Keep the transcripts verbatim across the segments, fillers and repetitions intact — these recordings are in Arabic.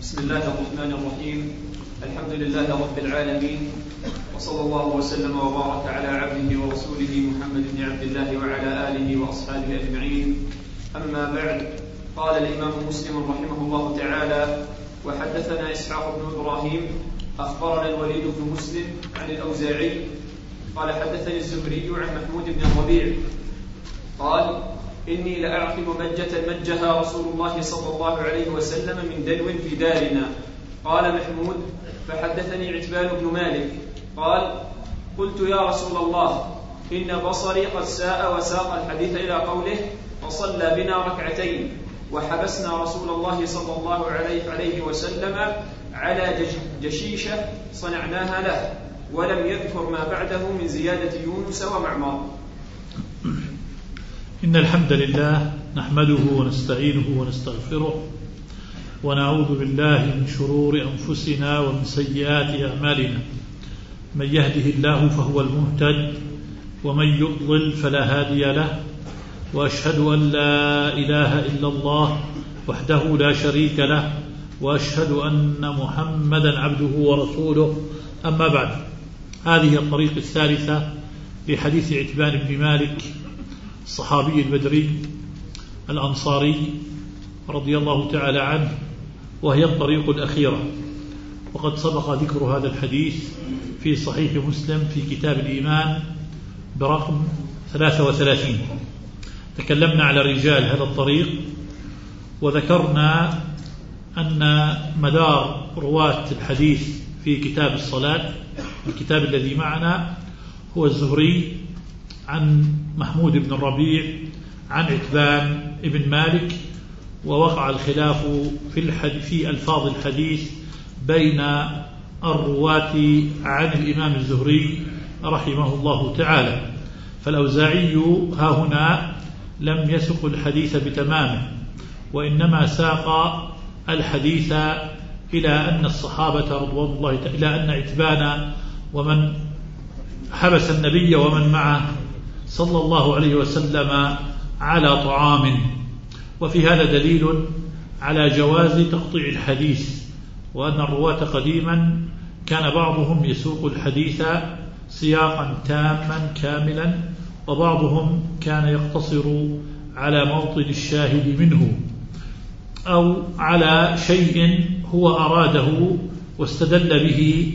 بسم الله الرحمن الرحيم. الحمد لله رب العالمين، وصلى الله وسلم وبارك على عبده ورسوله محمد بن عبد الله وعلى آله وأصحابه أجمعين. أما بعد، قال الإمام مسلم رحمه الله تعالى: وحدثنا إسحاق بن إبراهيم أخبرنا الوليد بن مسلم عن الأوزاعي قال حدثني الزهري عن محمود بن الربيع قال: إني لأعقل مجة مجها رسول الله صلى الله عليه وسلم من دلو في دارنا. قال محمود: فحدثني عتبان بن مالك قال: قلت يا رسول الله، إن بصري قد ساء وساق الحديث إلى قوله: فصلى بنا ركعتين، وحبسنا رسول الله صلى الله عليه وسلم على جشيشة صنعناها له، ولم يذكر ما بعده من زيادة يونس ومعمر. إن الحمد لله نحمده ونستعينه ونستغفره، ونعوذ بالله من شرور أنفسنا ومن سيئات أعمالنا. من يهده الله فهو المهتد، ومن يضلل فلا هادي له، وأشهد أن لا إله إلا الله وحده لا شريك له، وأشهد أن محمدا عبده ورسوله. أما بعد، هذه الطريق الثالثة لحديث عتبان بن مالك الصحابي البدري الأنصاري رضي الله تعالى عنه، وهي الطريق الأخيرة. وقد سبق ذكر هذا الحديث في صحيح مسلم في كتاب الإيمان برقم ثلاثة وثلاثين. تكلمنا على رجال هذا الطريق، وذكرنا أن مدار رواة الحديث في كتاب الصلاة، الكتاب الذي معنا، هو الزهري عن محمود بن الربيع عن عتبان بن مالك. ووقع الخلاف في, في ألفاظ الحديث بين الرواة عن الإمام الزهري رحمه الله تعالى. فالأوزاعي ها هنا لم يسق الحديث بتمامه، وإنما ساق الحديث إلى أن الصحابة رضوان الله تعالى، إلى أن عتبان ومن حبس النبي ومن معه صلى الله عليه وسلم على طعام. وفي هذا دليل على جواز تقطيع الحديث، وأن الرواة قديما كان بعضهم يسوق الحديث سياقا تاما كاملا، وبعضهم كان يقتصر على موطن الشاهد منه، أو على شيء هو أراده واستدل به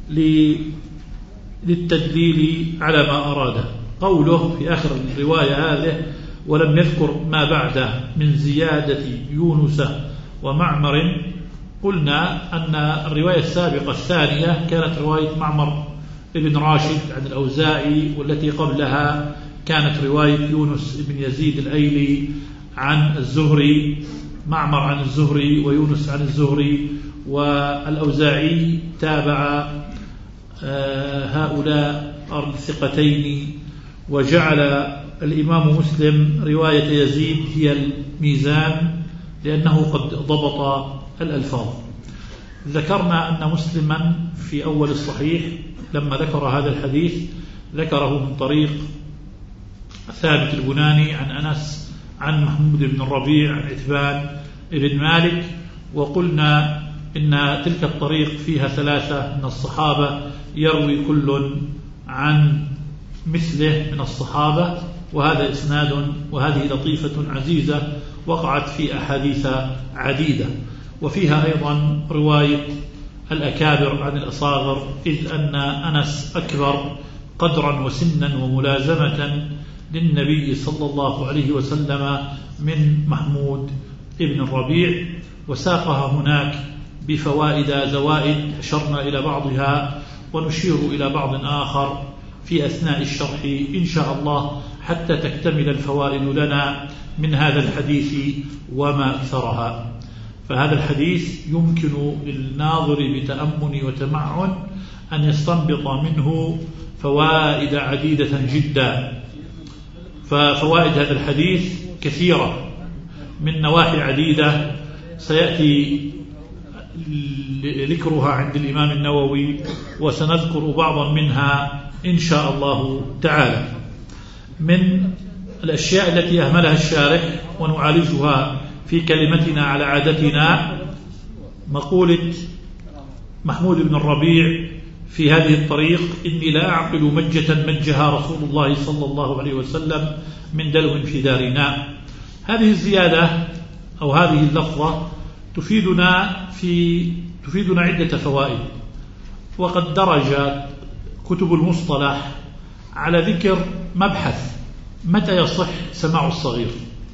للتدليل على ما أراده. قوله في آخر الرواية هذه: ولم يذكر ما بعده من زيادة يونس ومعمر. قلنا أن الرواية السابقة الثانية كانت رواية معمر ابن راشد عن الأوزاعي، والتي قبلها كانت رواية يونس بن يزيد الأيلي عن الزهري، معمر عن الزهري ويونس عن الزهري، والأوزاعي تابع هؤلاء الثقتين، وجعل الإمام مسلم رواية يزيد هي الميزان لأنه قد ضبط الألفاظ. ذكرنا أن مسلما في أول الصحيح لما ذكر هذا الحديث ذكره من طريق ثابت البناني عن أنس عن محمود بن الربيع عن عتبان بن مالك. وقلنا إن تلك الطريق فيها ثلاثة من الصحابة يروي كل عن مثله من الصحابة، وهذا إسناد، وهذه لطيفة عزيزة وقعت في أحاديث عديدة. وفيها أيضا رواية الأكابر عن الأصاغر، إذ أن أنس أكبر قدرا وسنا وملازمة للنبي صلى الله عليه وسلم من محمود ابن الربيع. وساقها هناك بفوائد زوائد أشرنا إلى بعضها ونشير إلى بعض آخر في أثناء الشرح إن شاء الله، حتى تكتمل الفوائد لنا من هذا الحديث وما أكثرها. فهذا الحديث يمكن للناظر بتأمن وتمعن أن يستنبط منه فوائد عديدة جدا. ففوائد هذا الحديث كثيرة من نواحي عديدة سيأتي ذكرها عند الإمام النووي، وسنذكر بعضا منها إن شاء الله تعالى. من الأشياء التي أهملها الشارح ونعالجها في كلمتنا على عادتنا مقولة محمود بن الربيع في هذه الطريق: إني لا أعقل مجة مجها رسول الله صلى الله عليه وسلم من دلو في دارنا. هذه الزيادة أو هذه اللفظة تفيدنا في تفيدنا عدة فوائد. وقد درج كتب المصطلح على ذكر مبحث: متى يصح سماع الصغير؟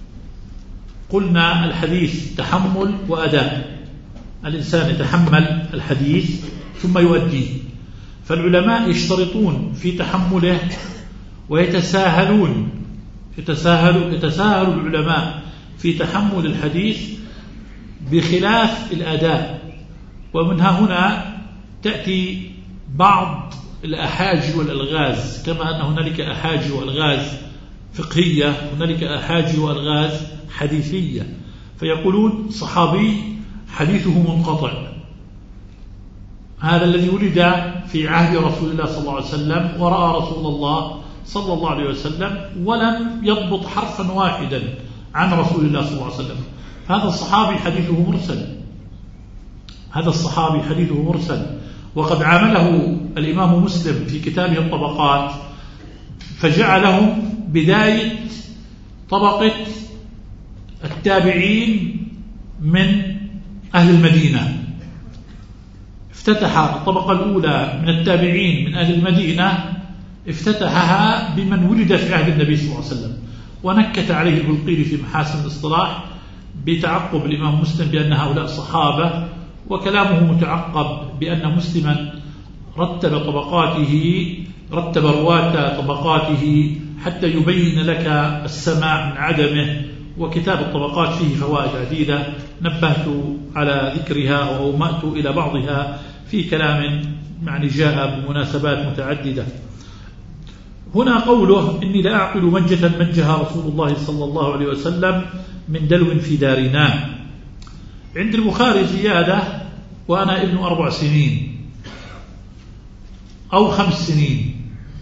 قلنا الحديث تحمل وأداء، الإنسان يتحمل الحديث ثم يؤديه، فالعلماء يشترطون في تحمله ويتساهلون يتساهل يتساهل العلماء في تحمل الحديث بخلاف الأداء. ومنها هنا تأتي بعض الأحاجي والألغاز، كما أن هنالك أحاجي وألغاز فقهية، هنالك أحاجي وألغاز حديثية. فيقولون صحابي حديثه منقطع، هذا الذي ولد في عهد رسول الله صلى الله عليه وسلم ورأى رسول الله صلى الله عليه وسلم ولم يضبط حرفا واحدا عن رسول الله صلى الله عليه وسلم، هذا الصحابي حديثه مرسل هذا الصحابي حديثه مرسل وقد عامله الإمام مسلم في كتابه الطبقات، فجعلهم بداية طبقة التابعين من أهل المدينة. افتتح الطبقة الأولى من التابعين من أهل المدينة، افتتحها بمن ولد في عهد النبي صلى الله عليه وسلم، ونكت عليه البلقيري في محاسن الاصطلاح بتعقب الإمام مسلم بأن هؤلاء صحابة، وكلامه متعقب بأن مسلما رتب طبقاته رتب رواة طبقاته حتى يبين لك السماع من عدمه. وكتاب الطبقات فيه فوائد عديدة نبهت على ذكرها وأومأت إلى بعضها في كلام يعني جاء بمناسبات متعددة. هنا قوله: إني لا أعقل مجة مجها رسول الله صلى الله عليه وسلم من دلو في دارنا. عند البخاري زيادة: وأنا ابن أربع سنين أو خمس سنين.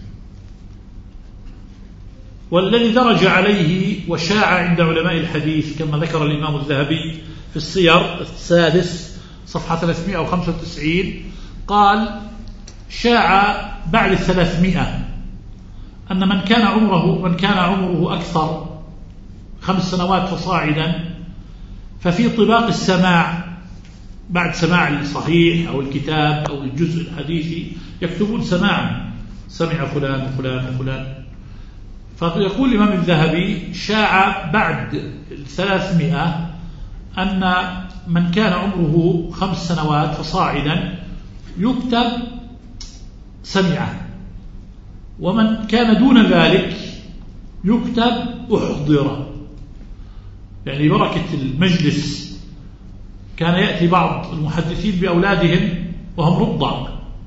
والذي درج عليه وشاع عند علماء الحديث كما ذكر الإمام الذهبي في السير السادس صفحة ثلاثمائة وخمسة وتسعين، قال: شاع بعد الثلاثمائة أن من كان عمره من كان عمره أكثر خمس سنوات فصاعدا ففي طباق السماع بعد سماع الصحيح أو الكتاب أو الجزء الحديثي يكتبون سماعا، سمع فلان وفلان وفلان. فيقول الإمام الذهبي: شاع بعد الثلاثمائة أن من كان عمره خمس سنوات فصاعدا يكتب سمعه، ومن كان دون ذلك يكتب أحضر. يعني بركة المجلس كان يأتي بعض المحدثين بأولادهم وهم رضع،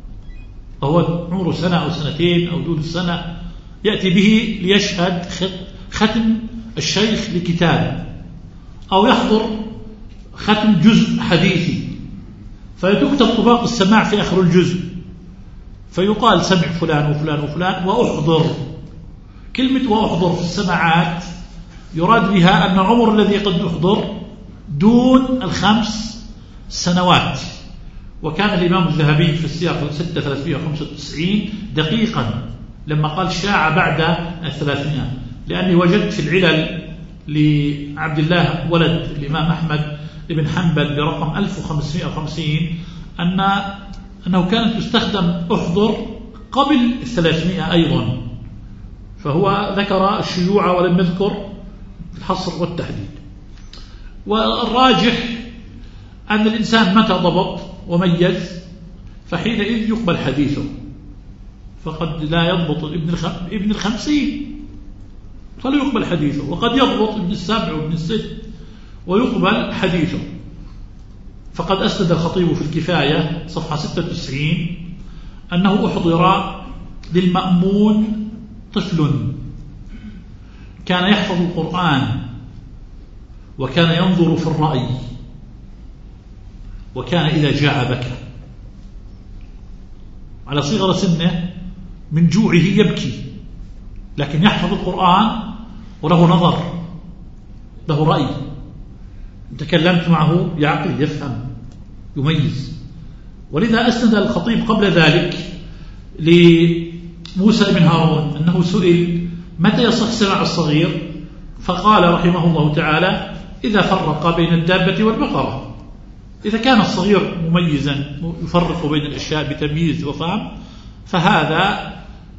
وهو عمره سنة أو سنتين أو دون السنة، يأتي به ليشهد ختم الشيخ لكتاب أو يحضر ختم جزء حديثي، فيكتب طباق السماع في آخر الجزء، فيقال: سمع فلان وفلان وفلان وأحضر. كلمة وأحضر في السماعات يراد بها أن عمر الذي قد يحضر دون الخمس سنوات. وكان الإمام الذهبي في السياق ستة ثلاثمائة وخمسة وتسعين دقيقا لما قال: شاع بعد الثلاثمائة، لأني وجدت في العلل لعبد الله ولد الإمام أحمد بن حنبل برقم ألف وخمسمائة وخمسين أن أنه كانت تستخدم أحضر قبل الثلاثمائة أيضا، فهو ذكر الشيوع ولم يذكر الحصر والتحديد. والراجح أن الإنسان متى ضبط وميز فحينئذ يقبل حديثه، فقد لا يضبط ابن الخمسين فلا يقبل حديثه، وقد يضبط ابن السبع وابن الست ويقبل حديثه. فقد أسند الخطيب في الكفاية صفحة ستة وتسعين أنه أحضر للمأمون طفل كان يحفظ القرآن وكان ينظر في الرأي وكان إذا جاء بكى، على صغر سنه من جوعه يبكي، لكن يحفظ القرآن وله نظر، له رأي، تكلمت معه يعقل يفهم. يميز. ولذا أسند الخطيب قبل ذلك لموسى بن هارون أنه سئل متى يصح سماع الصغير، فقال رحمه الله تعالى إذا فرق بين الدابة والبقرة. إذا كان الصغير مميزا يفرق بين الأشياء بتمييز وفهم فهذا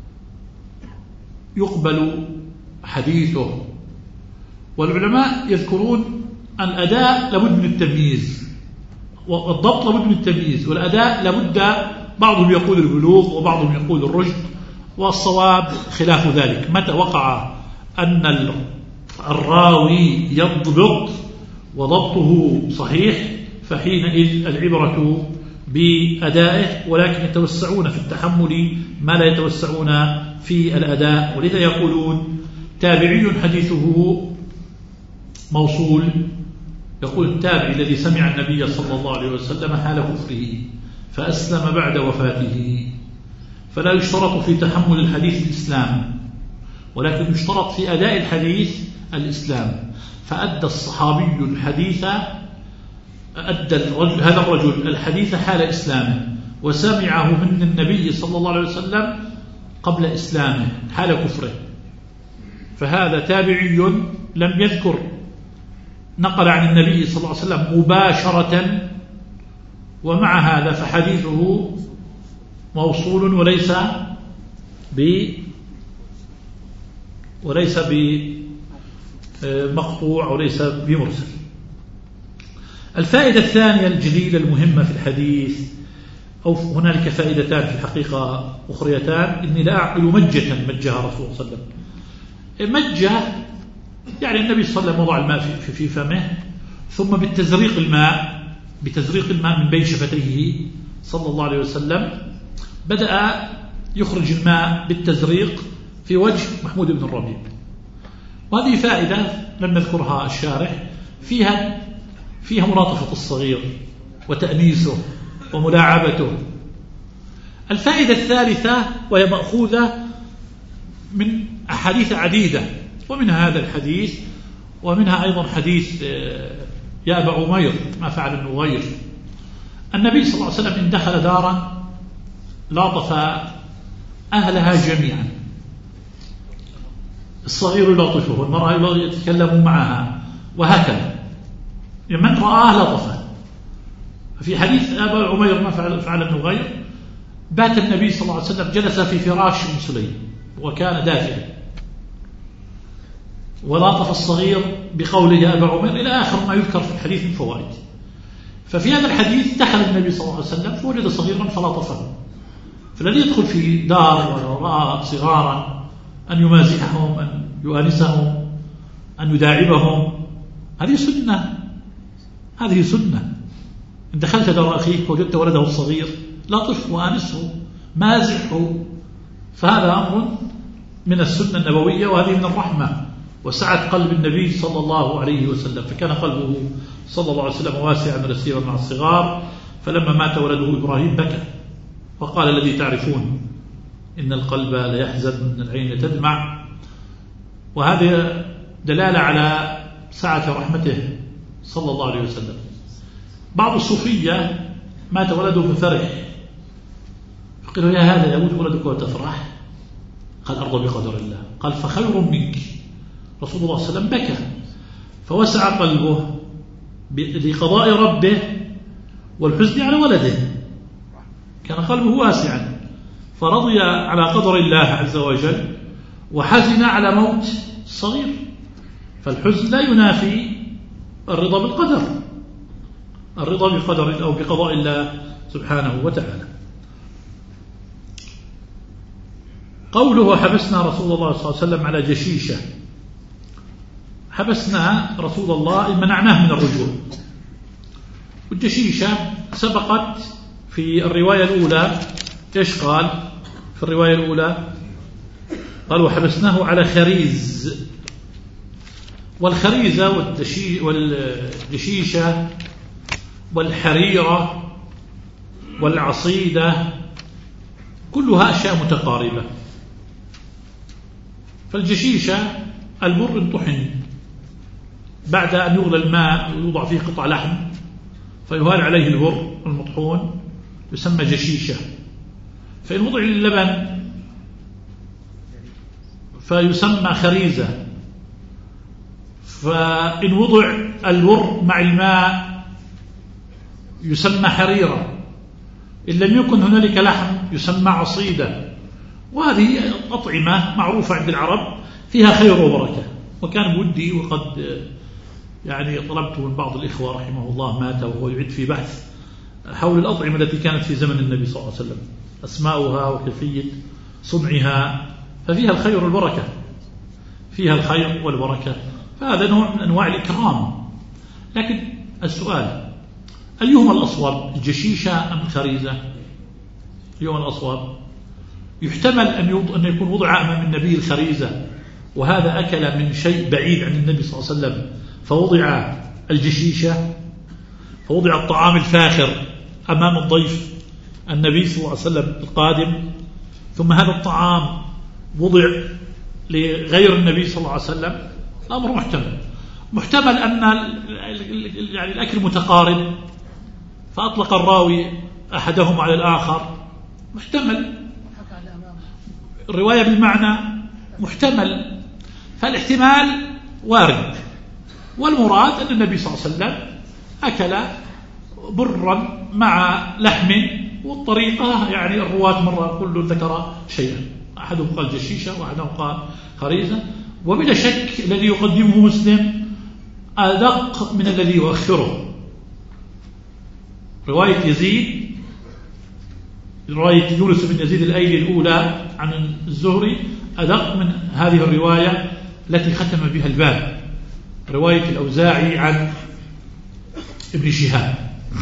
يقبل حديثه. والعلماء يذكرون الأداء لابد من التمييز، والضبط لابد من التمييز، والأداء لابد، بعضهم يقول البلوغ وبعضهم يقول الرشد، والصواب خلاف ذلك. متى وقع أن الراوي يضبط وضبطه صحيح فحينئذ العبرة بأدائه، ولكن يتوسعون في التحمل ما لا يتوسعون في الأداء. ولذا يقولون تابعي حديثه موصول، يقول التابعي الذي سمع النبي صلى الله عليه وسلم حال كفره فأسلم بعد وفاته، فلا يشترط في تحمل الحديث الإسلام، ولكن يشترط في أداء الحديث الإسلام. فأدى الصحابي الحديث، أدى الرجل هذا الرجل الحديث حال إسلامه، وسمعه من النبي صلى الله عليه وسلم قبل إسلامه حال كفره، فهذا تابعي لم يذكر، نقل عن النبي صلى الله عليه وسلم مباشرة، ومع هذا فحديثه موصول وليس ب وليس بمقطوع وليس بمرسل. الفائدة الثانية الجليلة المهمة في الحديث، أو هنالك فائدتان في الحقيقة أخريتان، إني لا أعقل مجة مجها رسول الله صلى الله عليه وسلم. مجة يعني النبي صلى الله عليه وسلم وضع الماء في, في فمه، ثم بالتزريق الماء بتزريق الماء من بين شفتيه صلى الله عليه وسلم بدأ يخرج الماء بالتزريق في وجه محمود بن الربيع. وهذه فائدة لم نذكرها الشارح، فيها فيها ملاطفة الصغير وتأنيسه وملاعبته. الفائدة الثالثة وهي مأخوذة من أحاديث عديدة، ومنها هذا الحديث، ومنها أيضا حديث يا أبا عمير ما فعل النغير. النبي صلى الله عليه وسلم إن دخل دارا لاطف أهلها جميعا، الصغير يلاطفه والمرأة يتكلم معها وهكذا، من رآه لطفه. في حديث أبا عمير ما فعل, فعل النغير، بات النبي صلى الله عليه وسلم جلس في فراش أم سليم وكان دافئا، ولاطف الصغير بقوله يا أبا عمير إلى آخر ما يذكر في الحديث من فوائد. ففي هذا الحديث دخل النبي صلى الله عليه وسلم فوجد صغيرا فلاطفه. فالذي يدخل في دار ورأى صغارا أن يمازحهم، أن يؤانسهم، أن يداعبهم، هذه سنة، هذه سنة. إن دخلت دار أخيك وجدت ولده الصغير لاطفه وآنسه مازحه، فهذا أمر من السنة النبوية، وهذه من الرحمة وسعة قلب النبي صلى الله عليه وسلم. فكان قلبه صلى الله عليه وسلم واسعا رسيبا مع الصغار. فلما مات ولده إبراهيم بكى وقال الذي تعرفون إن القلب ليحزن إن العين تدمع. وهذه دلالة على سعة رحمته صلى الله عليه وسلم. بعض الصوفية مات ولده بفرح، قالوا يا هذا يموت ولدك وتفرح؟ قال أرضى بقدر الله. قال فخير منك. رسول الله صلى الله عليه وسلم بكى فوسع قلبه لقضاء ربه والحزن على ولده، كان قلبه واسعا فرضي على قدر الله عز وجل وحزن على موت الصغير. فالحزن لا ينافي الرضا بالقدر، الرضا بقدر أو بقضاء الله سبحانه وتعالى. قوله حبسنا رسول الله صلى الله عليه وسلم على جشيشة، حبسنا رسول الله منعناه من الرجوع. والجشيشة سبقت في الرواية الأولى، إيش قال في الرواية الأولى؟ قال وحبسناه على خريز. والخريزة والجشيشة والحريرة والعصيدة كلها أشياء متقاربة. فالجشيشة البر انطحن بعد أن يغلى الماء ويوضع فيه قطع لحم فيهال عليه البر المطحون يسمى جشيشة. فإن وضع اللبن فيسمى خريزة. فإن وضع البر مع الماء يسمى حريرة. إن لم يكن هنالك لحم يسمى عصيدة. وهذه أطعمة معروفة عند العرب فيها خير وبركة. وكان بودي وقد يعني طلبت من بعض الإخوة رحمه الله مات وهو يعد في بحث حول الأطعمة التي كانت في زمن النبي صلى الله عليه وسلم، أسماؤها وكيفية صنعها، ففيها الخير والبركة، فيها الخير والبركة. فهذا نوع من أنواع الإكرام. لكن السؤال أيهما الأصوب، الجشيشة أم الخريزة؟ أيهما الأصوب؟ يحتمل أن يكون وضع أمام النبي الخريزة وهذا أكل من شيء بعيد عن النبي صلى الله عليه وسلم فوضع الجشيشة، فوضع الطعام الفاخر أمام الضيف النبي صلى الله عليه وسلم القادم، ثم هذا الطعام وضع لغير النبي صلى الله عليه وسلم. الأمر محتمل. محتمل أن يعني الأكل متقارب فأطلق الراوي أحدهم على الآخر، محتمل. الرواية بالمعنى محتمل. فالاحتمال وارد. والمراد أن النبي صلى الله عليه وسلم أكل برا مع لحم، والطريقة يعني الرواة مرة كل ذكر شيئا، أحدهم قال جشيشة وأحدهم قال خريزة. وبلا شك الذي يقدمه مسلم أدق من الذي يؤخره. رواية يزيد، رواية يونس بن يزيد الأيلي الأولى عن الزهري أدق من هذه الرواية التي ختم بها الباب، رواية الأوزاعي عن ابن شهاب.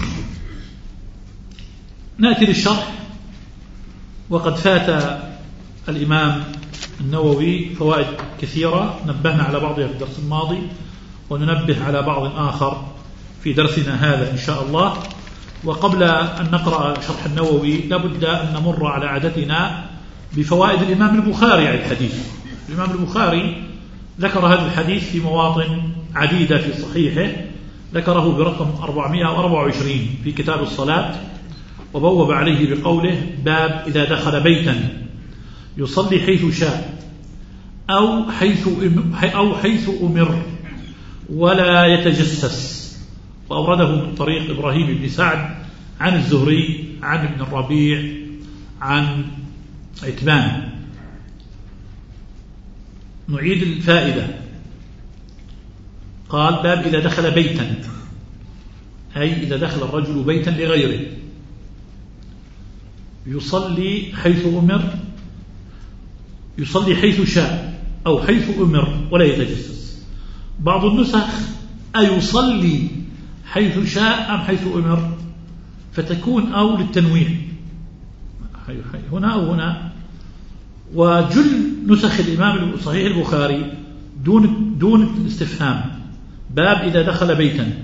نأتي للشرح. وقد فات الإمام النووي فوائد كثيرة نبهنا على بعضها في الدرس الماضي، وننبه على بعض آخر في درسنا هذا إن شاء الله. وقبل أن نقرأ شرح النووي لابد أن نمر على عادتنا بفوائد الإمام البخاري على الحديث. الإمام البخاري ذكر هذا الحديث في مواطن عديدة في صحيحه، ذكره برقم أربعمائة وأربعة وعشرين في كتاب الصلاة، وبوب عليه بقوله: باب إذا دخل بيتا يصلي حيث شاء أو حيث أو حيث أمر ولا يتجسس. وأورده من طريق إبراهيم بن سعد عن الزهري عن ابن الربيع عن عتبان. نعيد الفائدة. قال: باب إذا دخل بيتا، أي إذا دخل الرجل بيتا لغيره يصلي حيث أمر، يصلي حيث شاء أو حيث أمر ولا يتجسس. بعض النسخ أيصلي حيث شاء أم حيث أمر، فتكون أو للتنويع هنا أو هنا. وجل نسخ الإمام صحيح البخاري دون دون الاستفهام: باب إذا دخل بيتا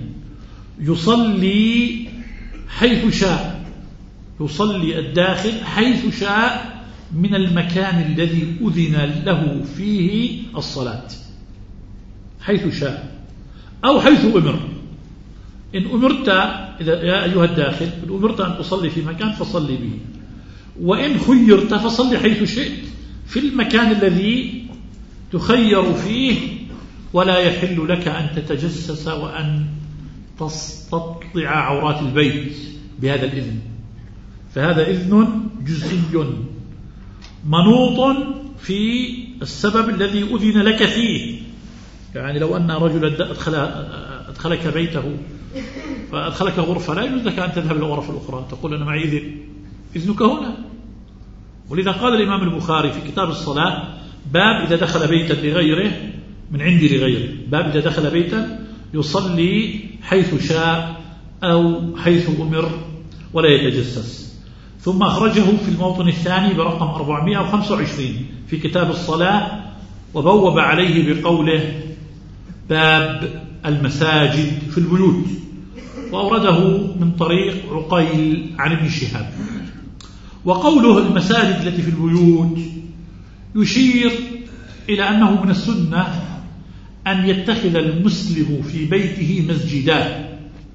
يصلي حيث شاء، يصلي الداخل حيث شاء من المكان الذي أذن له فيه الصلاة، حيث شاء أو حيث أمر. إن أمرت إذا يا أيها الداخل إن أمرت أن تصلي في مكان فصلي به، وإن خيرت فصلي حيث شئت في المكان الذي تخير فيه، ولا يحل لك أن تتجسس وأن تستطلع عورات البيت بهذا الإذن. فهذا إذن جزئي منوط في السبب الذي أذن لك فيه. يعني لو أن رجلا أدخل أدخلك بيته فأدخلك غرفة، لا يجوز لك أن تذهب إلى الغرفة الأخرى تقول أنا معي إذن، إذنك هنا. ولذا قال الإمام البخاري في كتاب الصلاة: باب إذا دخل بيتا لغيره من عندي لغيره، باب إذا دخل بيتا يصلي حيث شاء أو حيث أمر ولا يتجسس. ثم أخرجه في الموطن الثاني برقم أربعمائة وخمسة وعشرين في كتاب الصلاة، وبوب عليه بقوله: باب المساجد في البيوت، وأورده من طريق عقيل عن ابن شهاب. وقوله المساجد التي في البيوت يشير إلى أنه من السنة أن يتخذ المسلم في بيته مسجدا،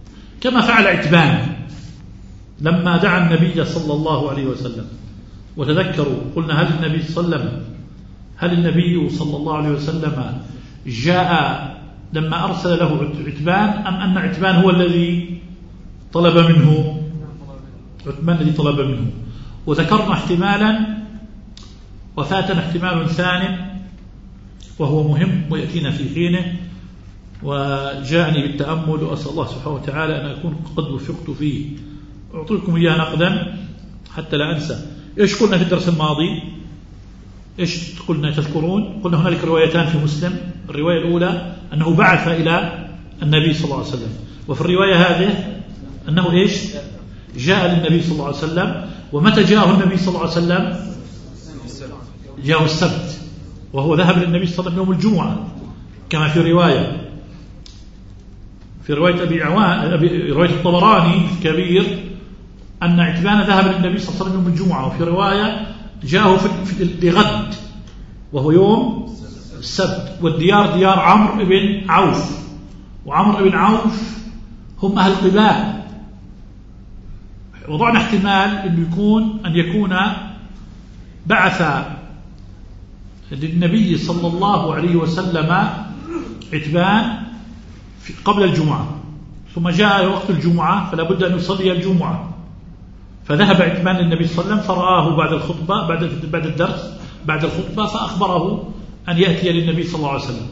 كما فعل عتبان لما دعا النبي صلى الله عليه وسلم. وتذكروا قلنا هل النبي صلى الله عليه وسلم هل النبي صلى الله عليه وسلم جاء لما أرسل له عتبان أم أن عتبان هو الذي طلب منه؟ عتبان الذي طلب منه. وذكرنا احتمالا وفاتنا احتمال ثاني وهو مهم ويأتينا في حينه وجاءني بالتأمل، وأسأل الله سبحانه وتعالى أن أكون قد وفقت فيه. أعطيكم إياه نقدا حتى لا أنسى. إيش قلنا في الدرس الماضي؟ إيش قلنا تذكرون؟ قلنا هنالك روايتان في مسلم. الرواية الأولى أنه بعث إلى النبي صلى الله عليه وسلم، وفي الرواية هذه أنه إيش؟ جاء للنبي صلى الله عليه وسلم. ومتى جاءه النبي صلى الله عليه وسلم؟ جاءه السبت، وهو ذهب للنبي صلى الله عليه وسلم يوم الجمعة كما في رواية في رواية أبي عوان رواية الطبراني الكبير أن عتبان ذهب للنبي صلى الله عليه وسلم يوم الجمعة، وفي رواية جاءه في لغد وهو يوم السبت. والديار ديار عمرو بن عوف، وعمرو بن عوف هم أهل قباء. وضعنا احتمال أن يكون أن يكون بعث للنبي صلى الله عليه وسلم عتبان قبل الجمعة، ثم جاء وقت الجمعة فلا بد أن يصلي الجمعة، فذهب عتبان للنبي صلى الله عليه وسلم فرآه بعد الخطبة بعد بعد الدرس بعد الخطبة فأخبره أن يأتي للنبي صلى الله عليه وسلم.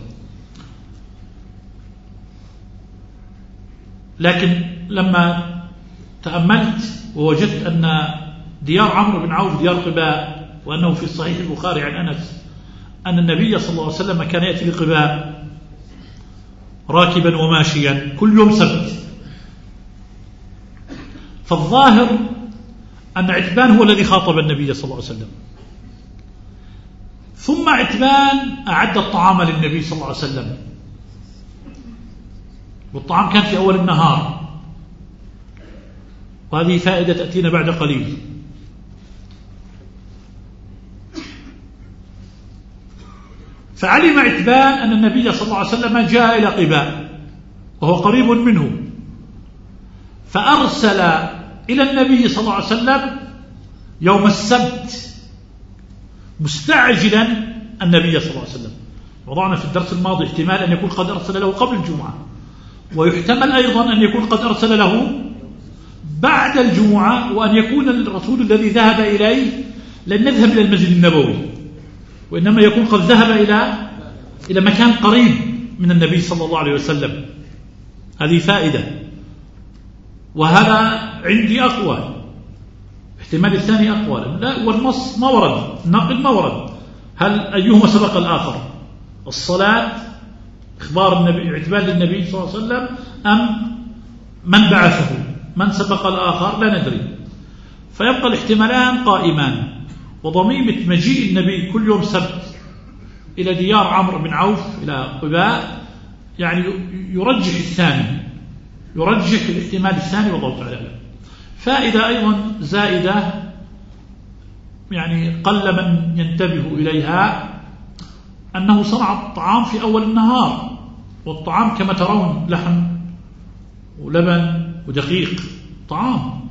لكن لما تأملت ووجدت أن ديار عمرو بن عوف ديار قباء، وأنه في صحيح البخاري عن أنس أن النبي صلى الله عليه وسلم كان يأتي لقباء راكبا وماشيا كل يوم سبت، فالظاهر أن عتبان هو الذي خاطب النبي صلى الله عليه وسلم. ثم عتبان أعد الطعام للنبي صلى الله عليه وسلم، والطعام كان في أول النهار، وهذه فائدة تأتينا بعد قليل. فعلم عتبان أن النبي صلى الله عليه وسلم جاء إلى قباء وهو قريب منه، فأرسل إلى النبي صلى الله عليه وسلم يوم السبت مستعجلا النبي صلى الله عليه وسلم. وضعنا في الدرس الماضي احتمال أن يكون قد أرسل له قبل الجمعة، ويحتمل أيضا أن يكون قد أرسل له بعد الجمعة، وأن يكون الرسول الذي ذهب إليه لن يذهب إلى المسجد النبوي، وإنما يكون قد ذهب إلى إلى مكان قريب من النبي صلى الله عليه وسلم. هذه فائدة، وهذا عندي أقوى. احتمال الثاني أقوى، لا والنص ما ورد، النقل ما ورد. هل أيهما سبق الآخر؟ الصلاة إخبار النبي عتبان للنبي صلى الله عليه وسلم أم من بعثه؟ من سبق الآخر لا ندري. فيبقى الاحتمالان قائمان. وضميمة مجيء النبي كل يوم سبت إلى ديار عمرو بن عوف إلى قباء يعني يرجح الثاني، يرجح الاحتمال الثاني والله تعالى أعلم. فائدة أيضا زائدة يعني قل من ينتبه إليها، أنه صنع الطعام في أول النهار، والطعام كما ترون لحم ولبن ودقيق طعام.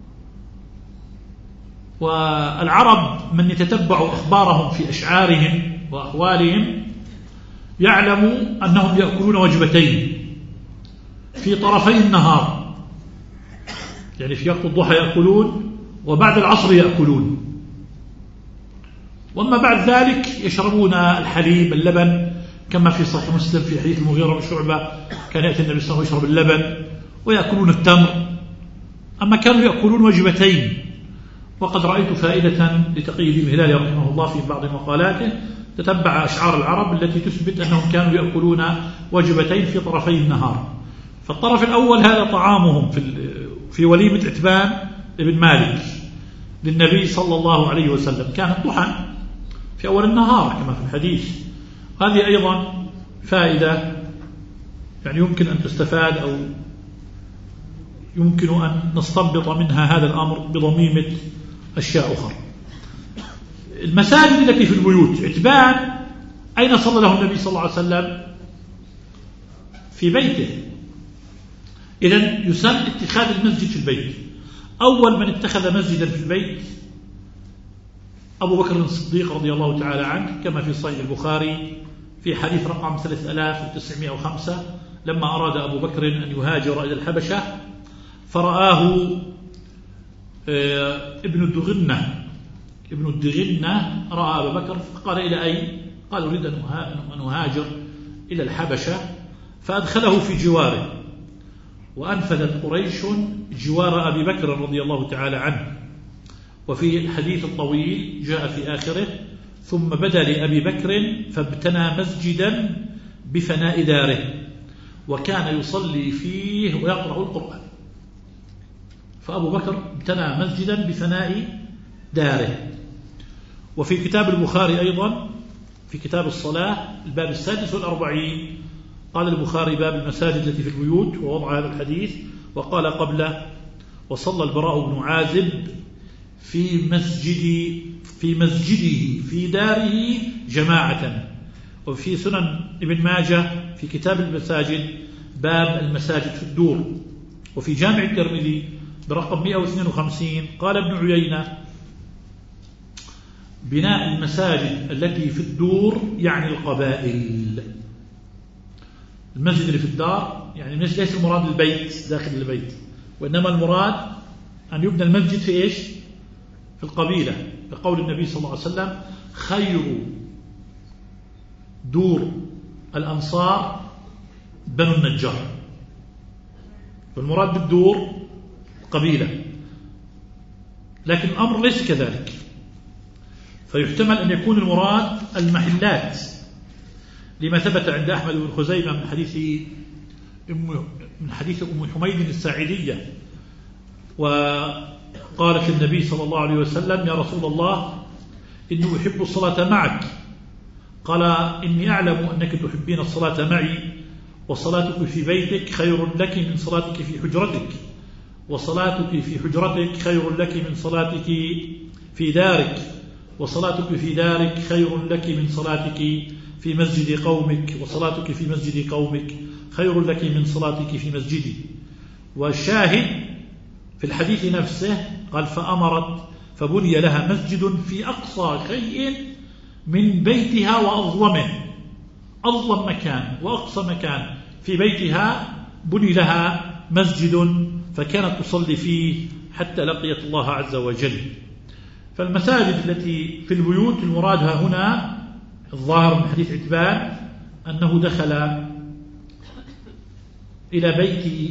والعرب من يتتبع أخبارهم في أشعارهم وأقوالهم يعلم أنهم يأكلون وجبتين في طرفي النهار، يعني في وقت الضحى يأكلون وبعد العصر يأكلون، وأما بعد ذلك يشربون الحليب اللبن كما في صحيح مسلم في حديث المغيرة بن شعبة كان يأتي النبي صلى الله عليه وسلم يشرب اللبن ويأكلون التمر. أما كانوا يأكلون وجبتين. وقد رأيت فائدة لتقي بن هلال رحمه الله في بعض مقالاته تتبع أشعار العرب التي تثبت أنهم كانوا يأكلون وجبتين في طرفي النهار. فالطرف الأول هذا طعامهم في في وليمة عتبان بن مالك للنبي صلى الله عليه وسلم، كان الضحى في أول النهار كما في الحديث. هذه أيضا فائدة يعني يمكن أن تستفاد أو يمكن أن نستنبط منها هذا الأمر بضميمة أشياء أخرى. المساجد التي في البيوت، عتبان أين صلى له النبي صلى الله عليه وسلم؟ في بيته. إذن يسن اتخاذ المسجد في البيت. أول من اتخذ مسجدا في البيت أبو بكر الصديق رضي الله تعالى عنه، كما في صحيح البخاري في حديث رقم ثلاثة آلاف وتسعمائة وخمسة، لما أراد أبو بكر أن يهاجر إلى الحبشة فرآه ابن الدغنة ابن الدغنة رأى أبو بكر فقال: إلى أين؟ قال: أريد أن أهاجر إلى الحبشة، فأدخله في جواره، وأنفذت قريش جوار أبي بكر رضي الله تعالى عنه. وفي الحديث الطويل جاء في آخره: ثم بدا لأبي بكر فابتنى مسجدا بفناء داره، وكان يصلي فيه ويقرأ القرآن. فأبو بكر ابتنى مسجدا بفناء داره. وفي كتاب البخاري أيضا في كتاب الصلاة الباب السادس والأربعين قال البخاري: باب المساجد التي في البيوت، ووضع هذا الحديث وقال قبله: وصلى البراء بن عازب في مسجد في مسجده في داره جماعة. وفي سنن ابن ماجه في كتاب المساجد باب المساجد في الدور. وفي جامع الترمذي برقم مئة واثنين وخمسين قال ابن عيينة: بناء المساجد التي في الدور يعني القبائل. المسجد اللي في الدار يعني ليس المراد البيت داخل البيت، وإنما المراد أن يبنى المسجد في إيش؟ في القبيلة، بقول النبي صلى الله عليه وسلم: خير دور الأنصار بنو النجار. والمراد بالدور قبيلة، لكن الأمر ليس كذلك، فيحتمل أن يكون المراد المحلات، لما ثبت عند أحمد بن خزيمة من حديث من حديث أم حميد الساعدية، وقالت النبي صلى الله عليه وسلم: يا رسول الله، إني أحب الصلاة معك. قال: إني أعلم أنك تحبين الصلاة معي، وصلاتك في بيتك خير لك من صلاتك في حجرتك، وصلاتك في حجرتك خير لك من صلاتك في دارك، وصلاتك في دارك خير لك من صلاتك في مسجد قومك، وصلاتك في مسجد قومك خير لك من صلاتك في مسجدي. والشاهد في الحديث نفسه قال: فأمرت فبني لها مسجد في أقصى شيء من بيتها وأظلمه، أظلم مكان وأقصى مكان في بيتها بني لها مسجد، فكانت تصلي فيه حتى لقيت الله عز وجل. فالمساجد التي في البيوت المرادها هنا الظاهر من حديث عتبان أنه دخل إلى بيت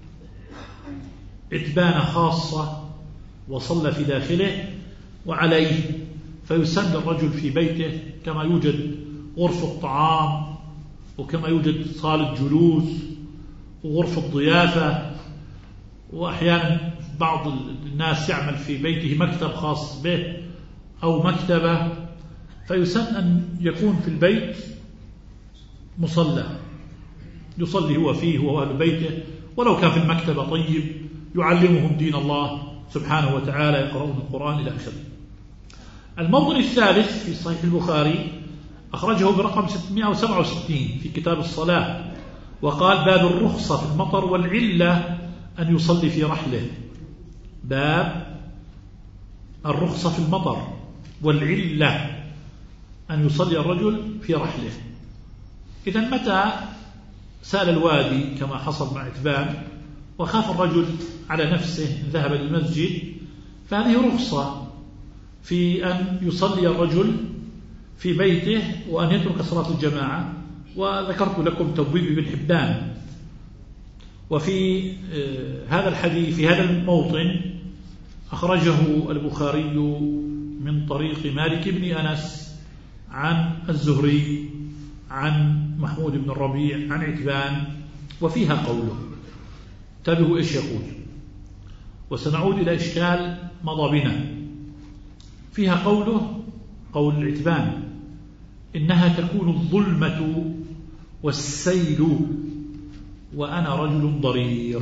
عتبان خاصة وصلى في داخله وعليه، فيسن الرجل في بيته كما يوجد غرفة الطعام، وكما يوجد صالة جلوس وغرفة ضيافة، وأحيانا بعض الناس يعمل في بيته مكتب خاص به أو مكتبة، فيسن أن يكون في البيت مصلى يصلي هو فيه وأهل بيته، ولو كان في المكتبة طيب يعلمهم دين الله سبحانه وتعالى، يقرؤون القرآن إلى آخره. الموضوع الثالث في صحيح البخاري أخرجه برقم ستمائة وسبعة وستين في كتاب الصلاة، وقال: باب الرخصة في المطر والعلة أن يصلي في رحله. باب الرخصة في المطر والعلة أن يصلي الرجل في رحله. إذن متى سال الوادي كما حصل مع عتبان وخاف الرجل على نفسه ذهب للمسجد، فهذه رخصة في أن يصلي الرجل في بيته وأن يترك صلاة الجماعة. وذكرت لكم تبويب بن حبان. وفي هذا الحديث في هذا الموطن أخرجه البخاري من طريق مالك بن أنس عن الزهري عن محمود بن الربيع عن عتبان، وفيها قوله. تابعوا إيش يقول، وسنعود إلى إشكال مضى بنا. فيها قوله قول العتبان: إنها تكون الظلمة والسيل وأنا رجل ضرير.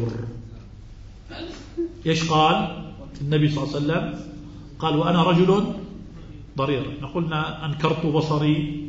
إيش قال النبي صلى الله عليه وسلم؟ قال: وأنا رجل ضرير. نقولنا أنكرت بصري،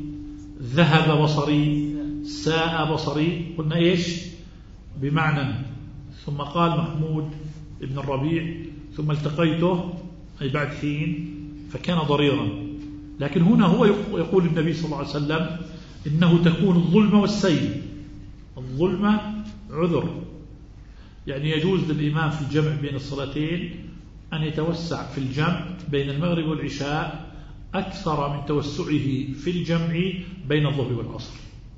ذهب بصري، ساء بصري. قلنا إيش؟ بمعنى ثم قال محمود ابن الربيع ثم التقيته أي بعد حين فكان ضريرا. لكن هنا هو يقول النبي صلى الله عليه وسلم إنه تكون الظلمة والسيل. الظلمة عذر، يعني يجوز للإمام في الجمع بين الصلاتين أن يتوسع في الجمع بين المغرب والعشاء أكثر من توسعه في الجمع بين الظهر والعصر.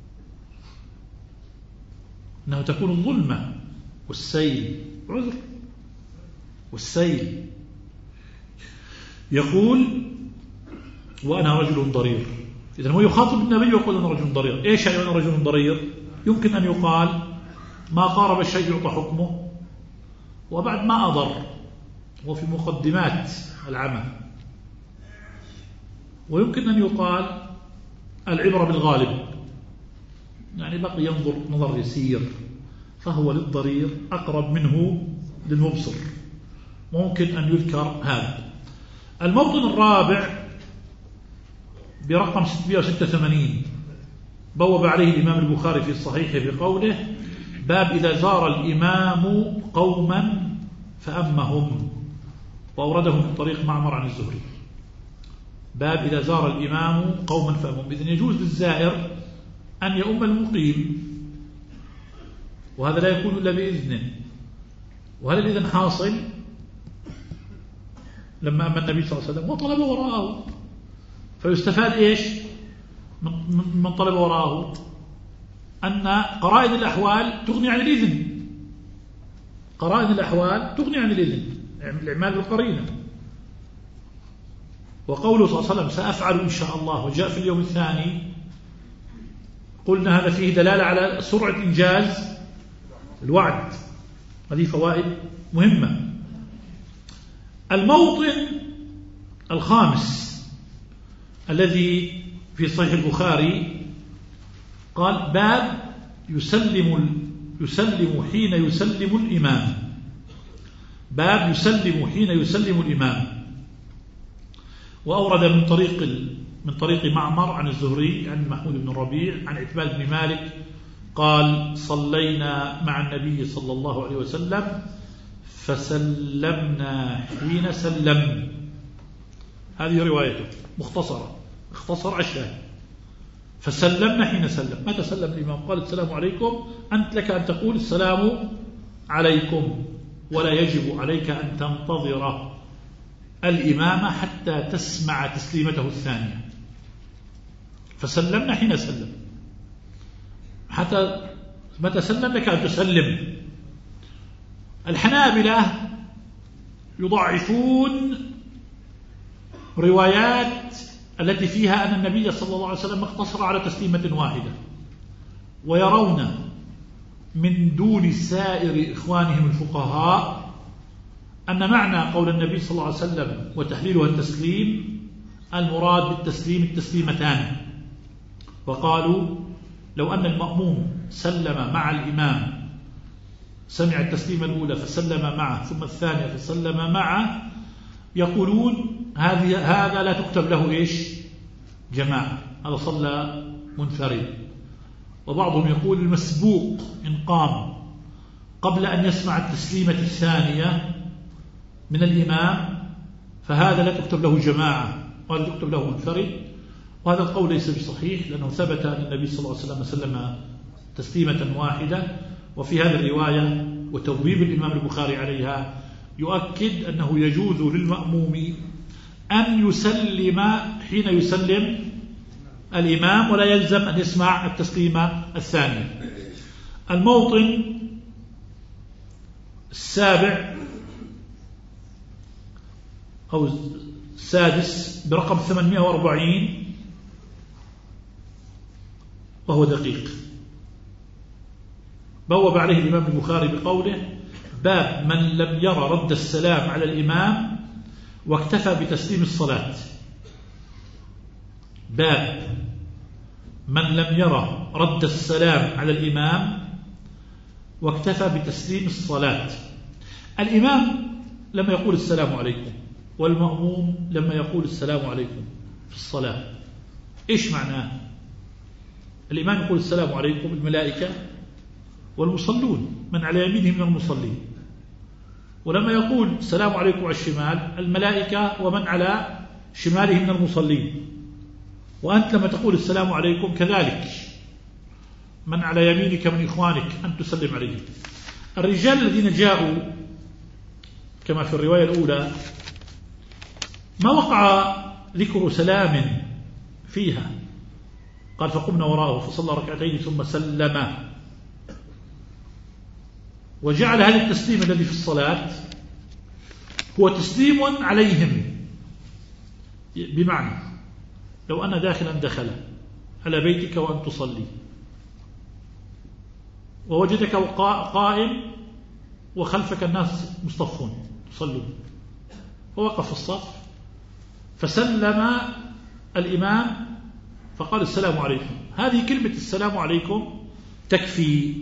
إنه تكون الظلمة والسيل عذر. والسيل يقول وأنا رجل ضرير. إذن هو يخاطب النبي ويقول أنا رجل ضرير. إيش يعني أنا رجل ضرير؟ يمكن أن يقال ما قارب الشيء يعطى حكمه، وبعد ما أضر، وفي مقدمات العمل. ويمكن أن يقال العبرة بالغالب، يعني بقي ينظر نظر يسير فهو للضرير أقرب منه للمبصر. ممكن أن يذكر هذا. الموطن الرابع برقم ستمائة وستة وثمانين بوب عليه الإمام البخاري في الصحيح في قوله باب إذا زار الإمام قوما فأمهم، وأورده من طريق معمر عن الزهري. باب إذا زار الإمام قوما فأمهم، إذن يجوز للزائر أن يؤم المقيم، وهذا لا يكون إلا بإذنه. وهل الإذن حاصل؟ لما أما النبي صلى الله عليه وسلم وطلب وراءه، فيستفاد إيش من, من طلب وراءه؟ أن قرائن الأحوال تغني عن الإذن. قرائن الأحوال تغني عن الإذن، الإعمال بالقرينة. وقوله صلى الله عليه وسلم سأفعل إن شاء الله وجاء في اليوم الثاني، قلنا هذا فيه دلالة على سرعة إنجاز الوعد. هذه فوائد مهمة. الموطن الخامس الذي في صحيح البخاري قال باب يسلم يسلم حين يسلم الإمام. باب يسلم حين يسلم الإمام. وأورد من طريق من طريق معمر عن الزهري عن محمود بن الربيع عن عتبان بن مالك قال صلينا مع النبي صلى الله عليه وسلم فسلمنا حين سلم. هذه روايته مختصرة، اختصر عشان فسلمنا حين سلم. متى سلم الإمام؟ قال السلام عليكم، أنت لك أن تقول السلام عليكم، ولا يجب عليك أن تنتظر الإمام حتى تسمع تسليمته الثانية. فسلمنا حين سلم، حتى متى سلم لك أن تسلم. الحنابلة يضعفون روايات التي فيها أن النبي صلى الله عليه وسلم اقتصر على تسليمة واحدة، ويرون من دون سائر إخوانهم الفقهاء أن معنى قول النبي صلى الله عليه وسلم وتحليلها التسليم المراد بالتسليم التسليمتان. وقالوا لو أن المأموم سلم مع الإمام، سمع التسليمة الأولى فسلم معه ثم الثانية فسلم معه، يقولون هذه هذا لا تكتب له إيش جماعة، هذا صلى منفرد. وبعضهم يقول المسبوق إن قام قبل أن يسمع التسليمة الثانية من الإمام فهذا لا تكتب له جماعة ولا تكتب له منفرد. وهذا القول ليس بصحيح، لأنه ثبت أن النبي صلى الله عليه وسلم سلم تسليمة واحدة. وفي هذه الرواية وتبويب الإمام البخاري عليها يؤكد أنه يجوز للمأموم أن يسلم حين يسلم الإمام، ولا يلزم أن يسمع التسليمة الثانية. الموطن السابع أو السادس برقم ثمانمائة وأربعين وهو دقيق، بوب عليه الإمام البخاري بقوله باب من لم يرى رد السلام على الإمام واكتفى بتسليم الصلاة. باب من لم يرى رد السلام على الإمام واكتفى بتسليم الصلاة. الإمام لما يقول السلام عليكم، والمأموم لما يقول السلام عليكم في الصلاة، إيش معناه؟ الإمام يقول السلام عليكم الملائكة والمصلون من على يمينه من المصلين. ولما يقول السلام عليكم على الشمال الملائكة ومن على شماله من المصلين. وأنت لما تقول السلام عليكم كذلك من على يمينك من إخوانك أن تسلم عليهم. الرجال الذين جاءوا كما في الرواية الأولى ما وقع ذكر سلام فيها، قال فقمنا وراءه فصلى ركعتين ثم سلم، وجعل هذا التسليم الذي في الصلاة هو تسليم عليهم، بمعنى لو أنا داخلا دخل على بيتك وأن تصلي ووجدك قائم وخلفك الناس مصطفون تصلون، ووقف الصف فسلم الإمام فقال السلام عليكم، هذه كلمة السلام عليكم تكفي.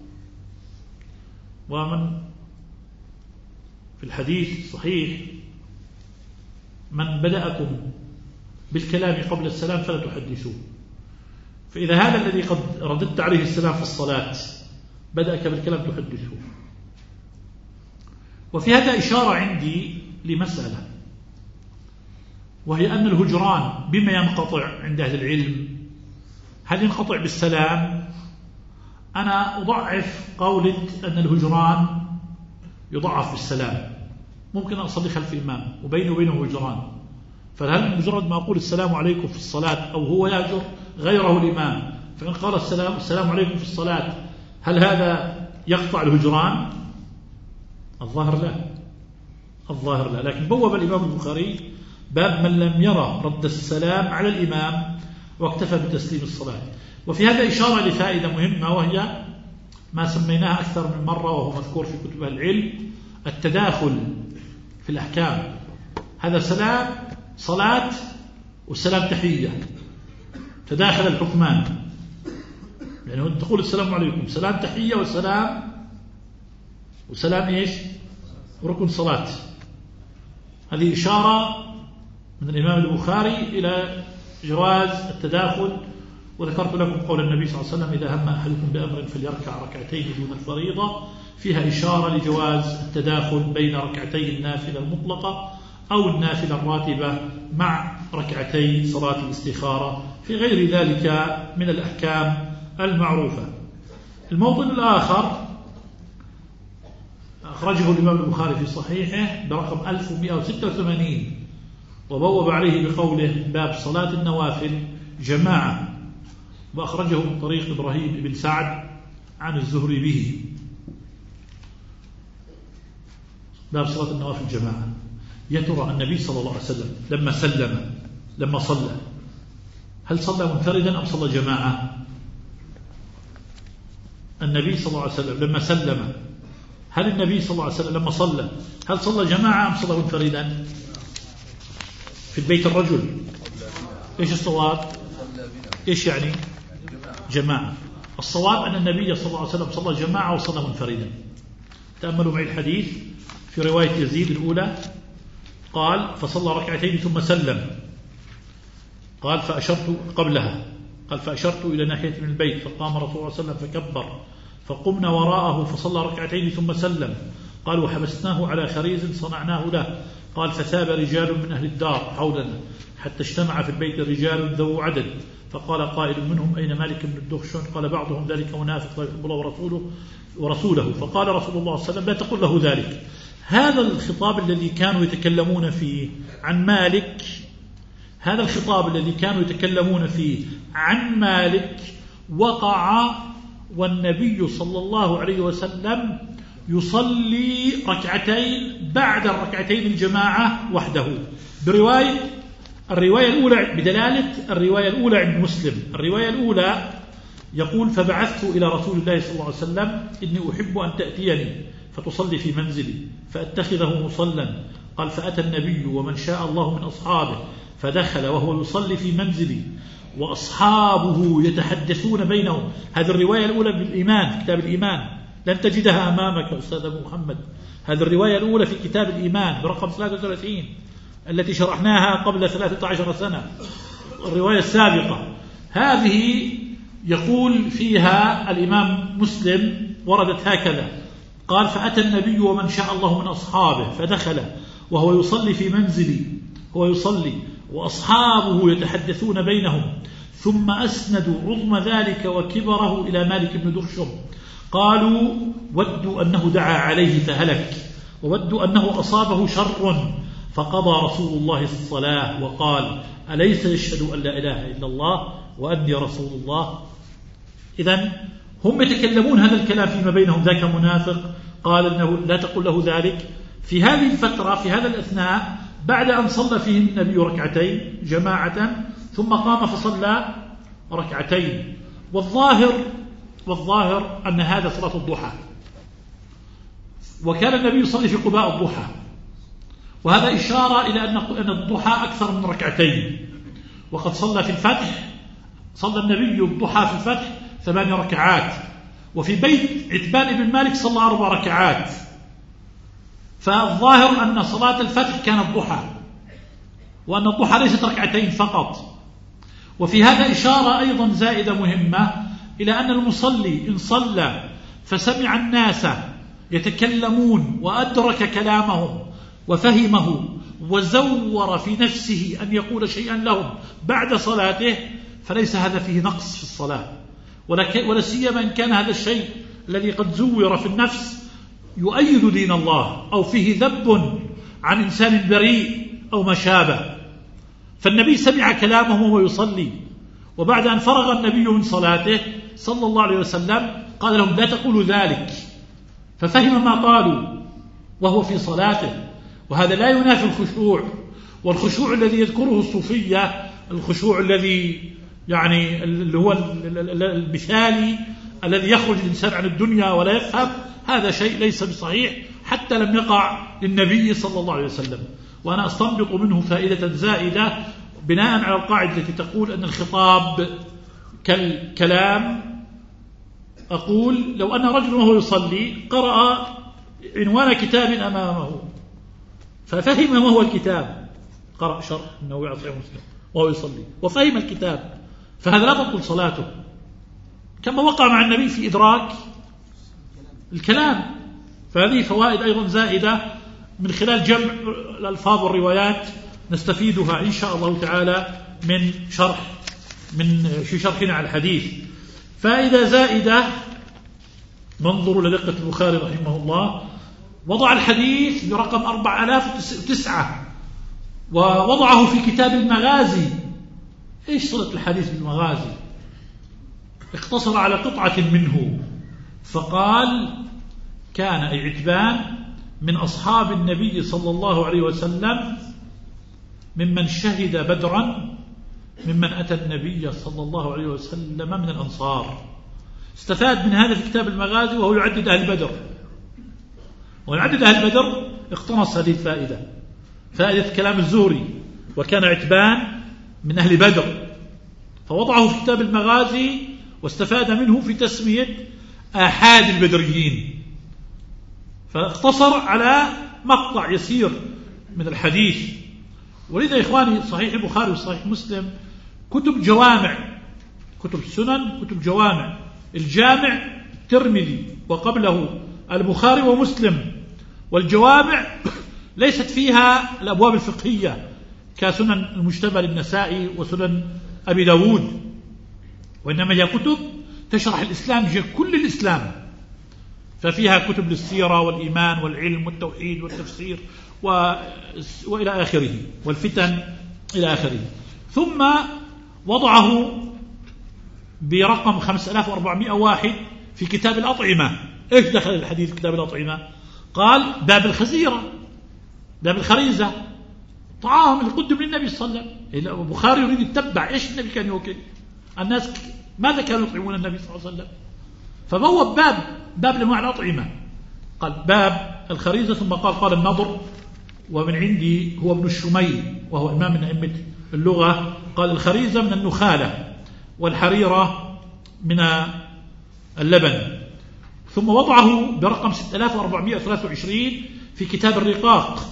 ومن في الحديث الصحيح من بدأكم بالكلام قبل السلام فلا تحدثوه، فإذا هذا الذي قد رددت عليه السلام في الصلاة بدأك بالكلام تحدثه. وفي هذا إشارة عندي لمسألة، وهي أن الهجران بما ينقطع عند أهل العلم، هل ينقطع بالسلام؟ أنا أضعف قولة أن الهجران يضعف بالسلام. ممكن أصلي خلف إمام وبينه وبينه هجران، فهل مجرد ما أقول السلام عليكم في الصلاة أو هو يهجر غيره الإمام، فإن قال السلام السلام عليكم في الصلاة هل هذا يقطع الهجران؟ الظاهر لا، الظاهر لا. لكن بوب الإمام البخاري باب من لم يرى رد السلام على الإمام واكتفى بتسليم الصلاة. وفي هذا إشارة لفائدة مهمة، وهي ما سميناها أكثر من مرة وهو مذكور في كتب العلم، التداخل في الأحكام. هذا سلام صلاة والسلام تحية، تداخل الحكمان، يعني تقول السلام عليكم سلام تحية والسلام وسلام إيش ركن صلاة. هذه إشارة من الإمام البخاري إلى جواز التداخل. وذكرت لكم قول النبي صلى الله عليه وسلم إذا هم أحدكم بأمر فليركع ركعتين دون الفريضة، فيها إشارة لجواز التداخل بين ركعتي النافلة المطلقة أو النافلة الراتبة مع ركعتي صلاة الاستخارة في غير ذلك من الأحكام المعروفة. الموطن الآخر أخرجه الإمام البخاري في صحيحه برقم ألف ومئة وستة وثمانين، وبوب عليه بقوله باب صلاة النوافل جماعة، وأخرجه من طريق إبراهيم بن سعد عن الزهري به. باب صلاة النوافل جماعة. يا ترى النبي صلى الله عليه وسلم لما سلم لما صلى هل صلى منفردا أم صلى جماعة؟ النبي صلى الله عليه وسلم لما سلم هل النبي صلى الله عليه وسلم لما صلى هل صلى جماعة أم صلى منفردا؟ في البيت الرجل إيش الصواب؟ إيش يعني جماعة؟ الصواب أن النبي صلى الله عليه وسلم صلى جماعة وصلى منفردا. تأملوا معي الحديث في رواية يزيد الأولى، قال فصلى ركعتين ثم سلم، قال فأشرت قبلها قال فأشرت إلى ناحية من البيت فقام رسول الله صلى الله عليه وسلم فكبر، فقمنا وراءه فصلى ركعتين ثم سلم، قال وحبسناه على خريز صنعناه له، قال فثاب رجال من أهل الدار حولنا حتى اجتمع في البيت رجال ذو عدد، فقال قائل منهم أين مالك بن الدخشن؟ قال بعضهم ذلك منافق يحب الله ورسوله ورسوله فقال رسول الله صلى الله عليه وسلم لا تقل له ذلك. هذا الخطاب الذي كانوا يتكلمون فيه عن مالك هذا الخطاب الذي كانوا يتكلمون فيه عن مالك وقع والنبي صلى الله عليه وسلم يصلي ركعتين بعد الركعتين الجماعة وحده، برواية الرواية الأولى بدلالة الرواية الأولى عند مسلم. الرواية الأولى يقول فبعثت إلى رسول الله صلى الله عليه وسلم إني أحب أن تأتيني فتصلي في منزلي فأتخذه مصلا، قال فأتى النبي ومن شاء الله من أصحابه فدخل وهو يصلي في منزلي وأصحابه يتحدثون بينهم. هذه الرواية الأولى بالإيمان، كتاب الإيمان، لن تجدها أمامك أستاذ أبو محمد. هذه الرواية الأولى في كتاب الإيمان برقم ثلاثة وثلاثين التي شرحناها قبل ثلاثة عشر سنة. الرواية السابقة هذه يقول فيها الإمام مسلم وردت هكذا قال فأتى النبي ومن شاء الله من أصحابه فدخل وهو يصلي في منزلي، هو يصلي وأصحابه يتحدثون بينهم، ثم أسندوا عظم ذلك وكبره إلى مالك بن درشم، قالوا ودوا أنه دعا عليه فهلك، وودوا أنه أصابه شر، فقضى رسول الله الصلاة وقال أليس يشهد أن لا إله إلا الله وأني رسول الله؟ إذن هم يتكلمون هذا الكلام فيما بينهم، ذاك منافق قال إنه لا تقول له ذلك. في هذه الفترة في هذا الأثناء بعد أن صلى فيهم النبي ركعتين جماعة ثم قام فصلى ركعتين، والظاهر والظاهر أن هذا صلاة الضحى، وكان النبي يصلي في قباء الضحى، وهذا إشارة إلى أن الضحى أكثر من ركعتين، وقد صلى في الفتح صلى النبي الضحى في الفتح ثمان ركعات، وفي بيت عتبان بن مالك صلى أربع ركعات، فالظاهر أن صلاة الفتح كانت ضحى، وأن الضحى ليست ركعتين فقط. وفي هذا إشارة أيضا زائدة مهمة إلى أن المصلي إن صلى فسمع الناس يتكلمون وأدرك كلامهم وفهمه وزور في نفسه أن يقول شيئا لهم بعد صلاته، فليس هذا فيه نقص في الصلاة، ولا سيما إن كان هذا الشيء الذي قد زور في النفس يؤيد دين الله أو فيه ذب عن إنسان بريء أو ما شابه. فالنبي سمع كلامهم وهو يصلي، وبعد أن فرغ النبي من صلاته صلى الله عليه وسلم قال لهم لا تقولوا ذلك، ففهم ما قالوا وهو في صلاته، وهذا لا ينافي الخشوع، والخشوع الذي يذكره الصوفية الخشوع الذي يعني اللي هو المثالي الذي يخرج الإنسان عن الدنيا ولا يفهم، هذا شيء ليس بصحيح حتى لم يقع للنبي صلى الله عليه وسلم. وأنا أستنبط منه فائدة زائدة بناء على القاعدة التي تقول أن الخطاب كالكلام. أقول لو أن رجل وهو يصلي قرأ عنوان كتاب أمامه ففهم ما هو الكتاب، قرأ شرح النووي صحيح مسلم وهو يصلي وفهم الكتاب، فهذا لا تبطل صلاته، كما وقع مع النبي في إدراك الكلام. فهذه فوائد أيضا زائدة من خلال جمع الألفاظ والروايات نستفيدها إن شاء الله تعالى من شرح من في شرحنا على الحديث. فائدة زائدة، ننظر لدقة البخاري رحمه الله، وضع الحديث برقم أربعة آلاف وتسعة ووضعه في كتاب المغازي. إيش صلة الحديث بالمغازي؟ اقتصر على قطعة منه فقال كان عتبان من أصحاب النبي صلى الله عليه وسلم ممن شهد بدرا ممن أتى النبي صلى الله عليه وسلم من الأنصار. استفاد من هذا في كتاب المغازي وهو يعدد أهل بدر، ويعدد أهل بدر اقتنص هذه الفائدة، فائدة كلام الزهري وكان عتبان من أهل بدر، فوضعه في كتاب المغازي واستفاد منه في تسمية آحاد البدريين، فاقتصر على مقطع يسير من الحديث. ولذا إخواني صحيح البخاري وصحيح مسلم كتب جوامع، كتب السنن كتب جوامع. الجامع الترمذي وقبله البخاري ومسلم، والجوامع ليست فيها الأبواب الفقهية كسنن المجتبى للنسائي وسنن أبي داود، وإنما هي كتب تشرح الإسلام كل الإسلام، ففيها كتب للسيرة والإيمان والعلم والتوحيد والتفسير و... وإلى آخره، والفتن إلى آخره. ثم وضعه برقم خمسة آلاف وأربعمائة وواحد في كتاب الأطعمة. إيش دخل الحديث كتاب الأطعمة؟ قال باب الخزيرة، باب الخريزة، طعام اللي قدم للنبي صلى الله عليه وسلم. البخاري يريد يتبع إيش النبي كان يوكل الناس، ماذا كانوا يطعمون النبي صلى الله عليه وسلم، فبوب باب باب لأنواع الأطعمة، قال باب الخريزة، ثم قال قال النضر، ومن عندي هو ابن الشميل وهو إمام من أئمة اللغة، قال الخريزة من النخالة والحريرة من اللبن. ثم وضعه برقم ستة آلاف وأربعمائة وثلاثة وعشرين في كتاب الرقاق،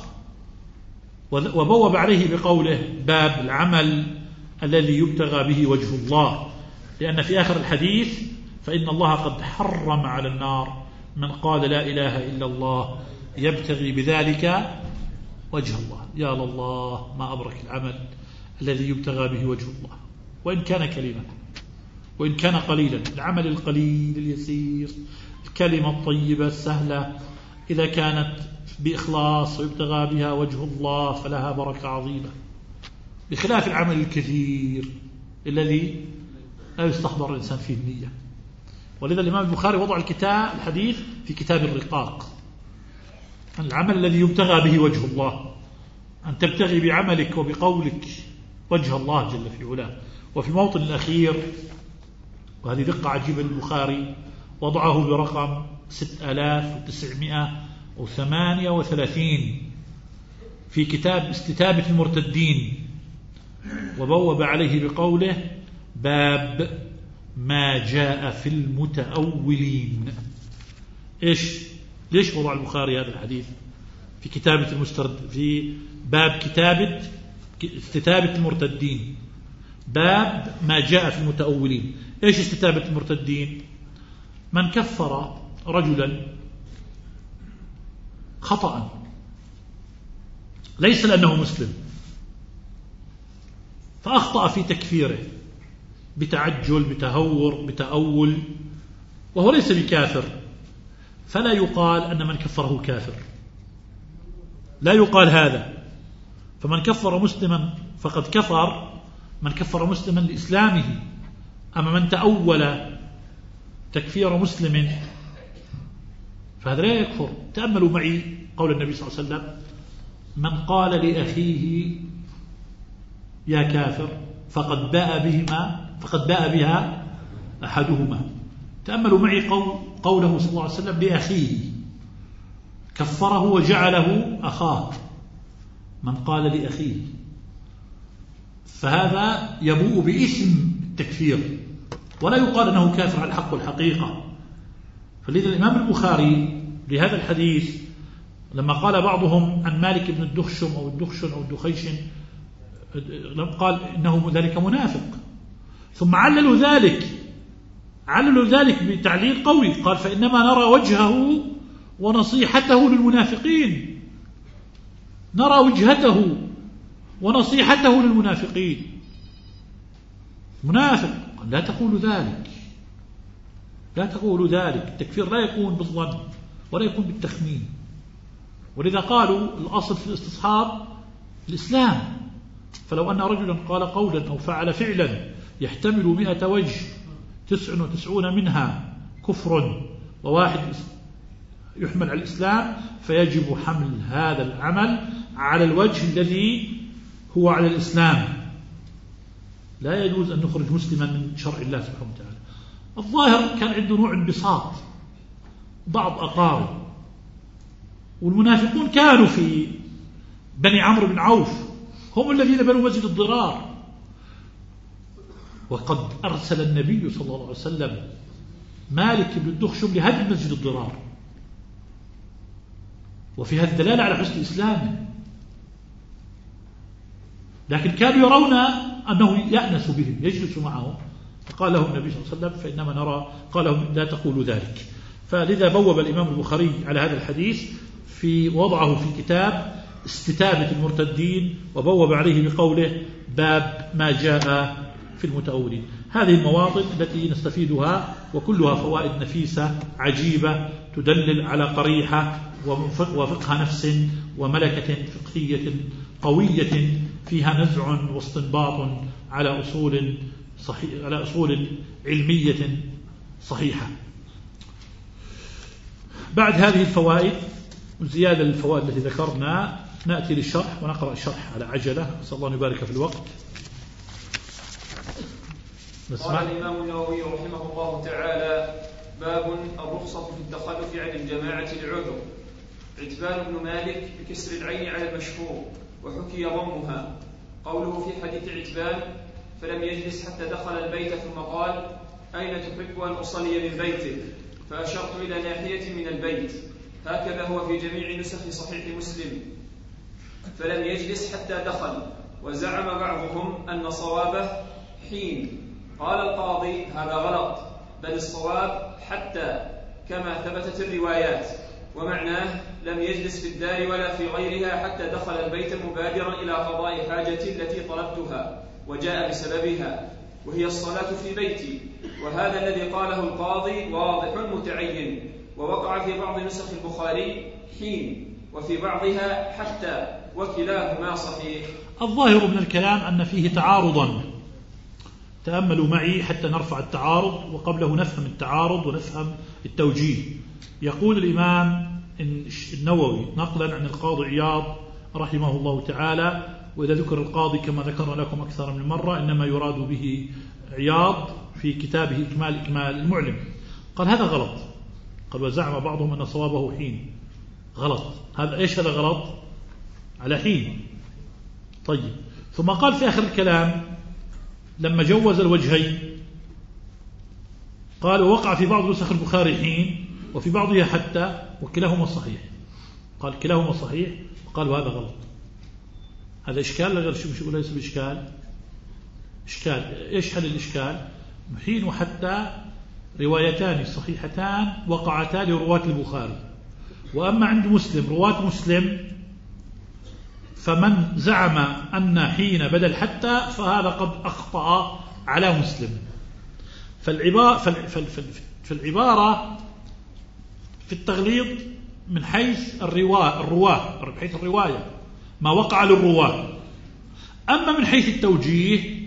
وبوب عليه بقوله باب العمل الذي يبتغى به وجه الله، لأن في آخر الحديث فإن الله قد حرم على النار من قال لا إله إلا الله يبتغي بذلك وجه الله. يا الله ما أبرك العمل الذي يبتغى به وجه الله، وإن كان كلمة وإن كان قليلا. العمل القليل اليسير، الكلمة الطيبة السهلة، إذا كانت بإخلاص ويبتغى بها وجه الله فلها بركة عظيمة، بخلاف العمل الكثير الذي لا يستحضر الإنسان فيه النية. ولذا الإمام البخاري وضع الكتاب الحديث في كتاب الرقاق، العمل الذي يبتغى به وجه الله، أن تبتغي بعملك وبقولك وجه الله جل في علاه. وفي الموطن الأخير، وهذه دقة عجيبة للبخاري، وضعه برقم ستة آلاف وتسعمائة وثمانية وثلاثين في كتاب استتابة المرتدين، وبوب عليه بقوله باب ما جاء في المتأولين. إيش ليش وضع البخاري هذا الحديث في كتابة المسترد في باب كتابة استتابة المرتدين؟ باب ما جاء في المتأولين. إيش استتابة المرتدين؟ من كفر رجلا خطأ ليس لأنه مسلم، فأخطأ في تكفيره بتعجل بتهور بتأول وهو ليس بكافر، فلا يقال أن من كفره كافر، لا يقال هذا. فمن كفر مسلما فقد كفر من كفر مسلما لإسلامه. أما من تأول تكفير مسلم فهذا لا يكفر. تأملوا معي قول النبي صلى الله عليه وسلم: من قال لأخيه يا كافر فقد باء بهما فقد باء بها أحدهما. تأملوا معي قول قوله صلى الله عليه وسلم لأخيه، كفره وجعله أخاه. من قال لأخيه فهذا يبوء باسم التكفير، ولا يقال أنه كافر على الحق والحقيقة. فلذا الإمام البخاري لهذا الحديث لما قال بعضهم عن مالك بن الدخشم أو الدخشن أو الدخيشن قال إنه ذلك منافق، ثم عللوا ذلك عللوا ذلك بتعليل قوي، قال: فإنما نرى وجهه ونصيحته للمنافقين، نرى وجهته ونصيحته للمنافقين. منافق لا تقول ذلك، لا تقول ذلك. التكفير لا يكون بالظن ولا يكون بالتخمين. ولذا قالوا الأصل في الاستصحاب الإسلام. فلو أن رجلا قال قولا أو فعل فعلا يحتمل مئة وجه تسع وتسعون منها كفر وواحد يحمل على الإسلام، فيجب حمل هذا العمل على الوجه الذي هو على الإسلام. لا يجوز أن نخرج مسلما من شرع الله سبحانه وتعالى. الظاهر كان عنده نوع انبساط بعض أقارب، والمنافقون كانوا في بني عمرو بن عوف، هم الذين بنوا مسجد الضرار. وقد أرسل النبي صلى الله عليه وسلم مالك بن الدخشم لهدم مسجد الضرار، وفي هذه الدلالة على حسن إسلامه. لكن كانوا يرون أنه يأنس بهم يجلس معهم، فقال لهم النبي صلى الله عليه وسلم: فإنما نرى قال لهم لا تقولوا ذلك. فلذا بوب الإمام البخاري على هذا الحديث في وضعه في كتاب استتابة المرتدين، وبوب عليه بقوله باب ما جاء في المتأولين. هذه المواطن التي نستفيدها وكلها فوائد نفيسة عجيبة تدلل على قريحة وفقه نفس وملكة فقهية قوية فيها نزع واستنباط على أصول صحيح على أصول علمية صحيحة. بعد هذه الفوائد وزيادة الفوائد التي ذكرنا نأتي للشرح ونقرأ الشرح على عجلة، نسأل الله أن يبارك في الوقت. قال الإمام النووي رحمه الله تعالى: باب الرخصة في التخلف عن الجماعة لعذر. عتبان بن مالك بكسر العين على المشهور، وحكي ضمها. قوله في حديث عتبان: فلم يجلس حتى دخل البيت ثم قال: أين تحب أن أصلي من بيتك؟ فأشرت إلى ناحية من البيت. هكذا هو في جميع نسخ صحيح مسلم. فلم يجلس حتى دخل. وزعم بعضهم أن صوابه حين. قال القاضي: هذا غلط، بل الصواب حتى، كما ثبتت الروايات. ومعناه لم يجلس في الدار ولا في غيرها حتى دخل البيت مبادرا إلى قضاء حاجتي التي طلبتها وجاء بسببها، وهي الصلاة في بيتي. وهذا الذي قاله القاضي واضح متعين، ووقع في بعض نسخ البخاري حين وفي بعضها حتى، وكلاهما صحيح. الظاهر من الكلام أن فيه تعارضا، تأملوا معي حتى نرفع التعارض، وقبله نفهم التعارض ونفهم التوجيه. يقول الإمام النووي نقلا عن القاضي عياض رحمه الله تعالى، وإذا ذكر القاضي كما ذكرنا لكم أكثر من مرة إنما يراد به عياض في كتابه إكمال إكمال المعلم. قال هذا غلط، قال وزعم بعضهم أن صوابه حين. غلط. هذا إيش هذا غلط؟ على حين. طيب، ثم قال في آخر الكلام لما جوز الوجهين قال وقع في بعض نسخ البخاري حين وفي بعضها حتى، وكلاهما صحيح. قال كلاهما صحيح، وقال وهذا غلط. هذا إشكال لا غير شو مش ليس بإشكال. إشكال. إيش حل الإشكال؟ حين وحتى روايتان صحيحتان وقعتا لرواة البخاري. وأما عند مسلم رواة مسلم فمن زعم أن حين بدل حتى فهذا قد أخطأ على مسلم. فالعبارة, فالعبارة في التغليظ من حيث الرواة, الرواة من حيث الرواية ما وقع للرواة. أما من حيث التوجيه